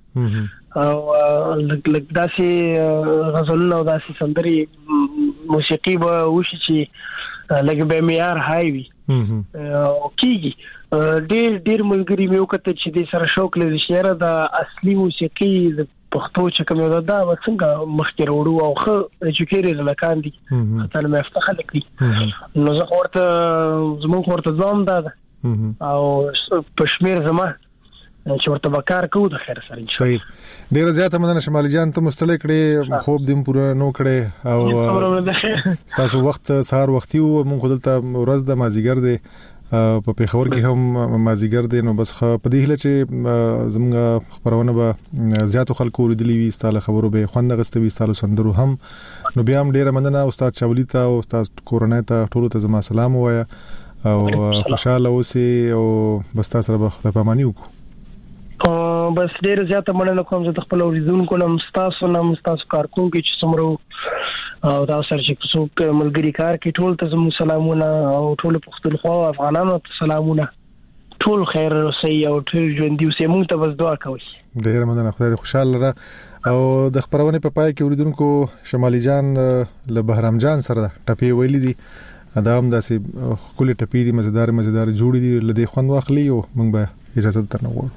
او لګ داسې غزلونه او داسې سندري موسیقي به وشي چې لګ به معیار هاي وي او کیږي ډیر ملګری مې وکړه چې د سره شوق لري شعر د اصلي موسیقي د پښتو چې کوم دا څنګه مخکې وروړو او خو ایجوکیټډ لکان دي تل مې افتخار کوي نو زه ورته زموږ ورته ځم دا او پښمیر زما چې ورته وکړ کوو د خیر سره صحیح ډیر زیاته مننه شمالي جان ته مستلق کړي خوب دیم پوره نو کړي او تاسو وخت سهار وختي مونږ خدلته ورځ د مازیګر دی په پیښور کې هم مازیګر دی نو بس په دې هله چې زموږ خبرونه به زیاتو خلکو ورېدلې وي ستاله خبرو به خوند غستوي ستاله سندرو هم نو بیا هم ډیره مننه استاد شاولی ته او استاد کورنۍ ته ټول ته زما سلام وایا او خوشاله اوسې او بس تاسو سره به خدای پاماني وکړو. بس ډیر زیاته مننه کوم چې خپل اوریدونکو نم تاسو کارکونکو چې څومره او دا سره چې څوک ملګری کار کوي ټول ته زموږ سلامونه او ټول پښتونخوا افغانانو ته سلامونه. ټول خیر اوسئ او ټول ژوند دی اوسئ. موږ ته بس دعا کوئ. ډیر مننه. خدای خوشاله را. او د خبرونه په پای کې اوریدونکو شمالي جان له بهرام جان سره ټپي ویلي دي. ادم داسې کله ټپي دي مزیدار جوړ دي لدی خوند واخلي او موږ به اجازه درنه وړو.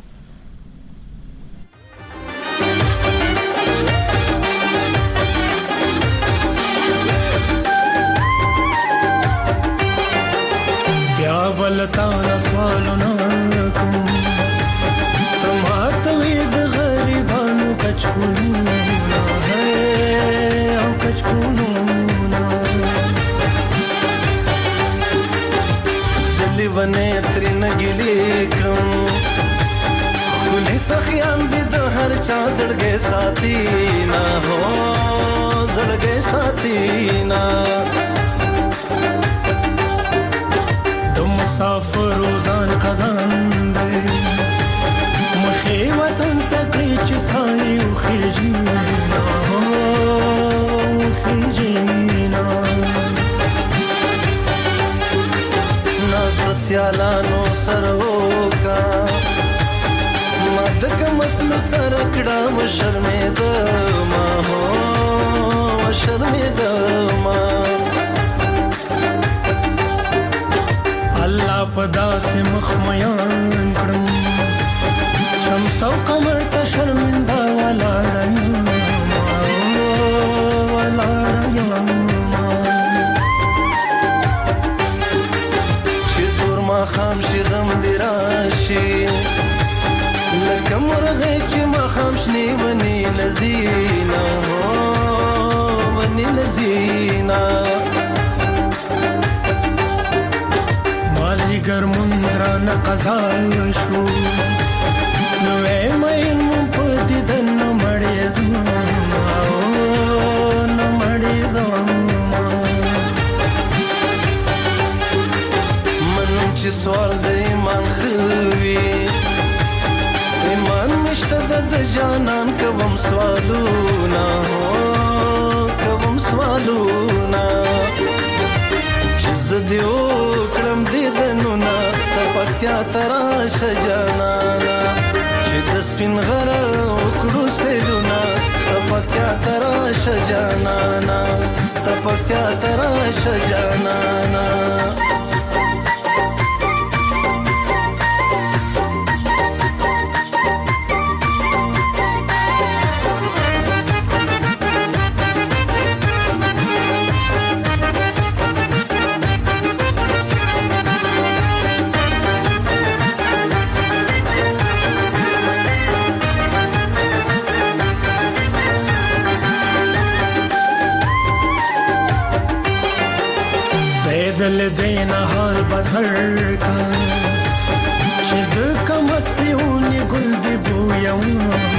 بیا بلتا سوالونه کوم تمات وې د غریبانو کچکولونه او کچکولونه زلی ونه ترن ګلې کوم کلی سخیان دي د هر چا زړګي ساتي نه هو زړګي ساتي نه مسافر روزان قدم دی مخې وطن تکړی چې سایه او خېجینا هو خېجینا ناس سیالانو سروکا مدک مسلو سره کړه و شرمېده ما هو شرمېده ما الله پدا سے مخمیان کړم شمس او قمر ته شرمنده ولا چې تور ما خام شي غم دی راشي لکه مرغه چې ما خام شنی ونی لذینا ونی لذینا گر منځرانه قضا شو نو مې مون پدې د نو مړې نو مړې من چې سوال د ایمان خوي ایمان مشته د جانان کوم سوالونه زدیو کړم دې دنونا تپکتیا ترا شجانانا چې د سپین غر وکړو سیلونا تپکتیا ترا شجانانا تپکتیا ترا شجانانا دل دینا حال بدر کا شد کم استیونی گل دی بویم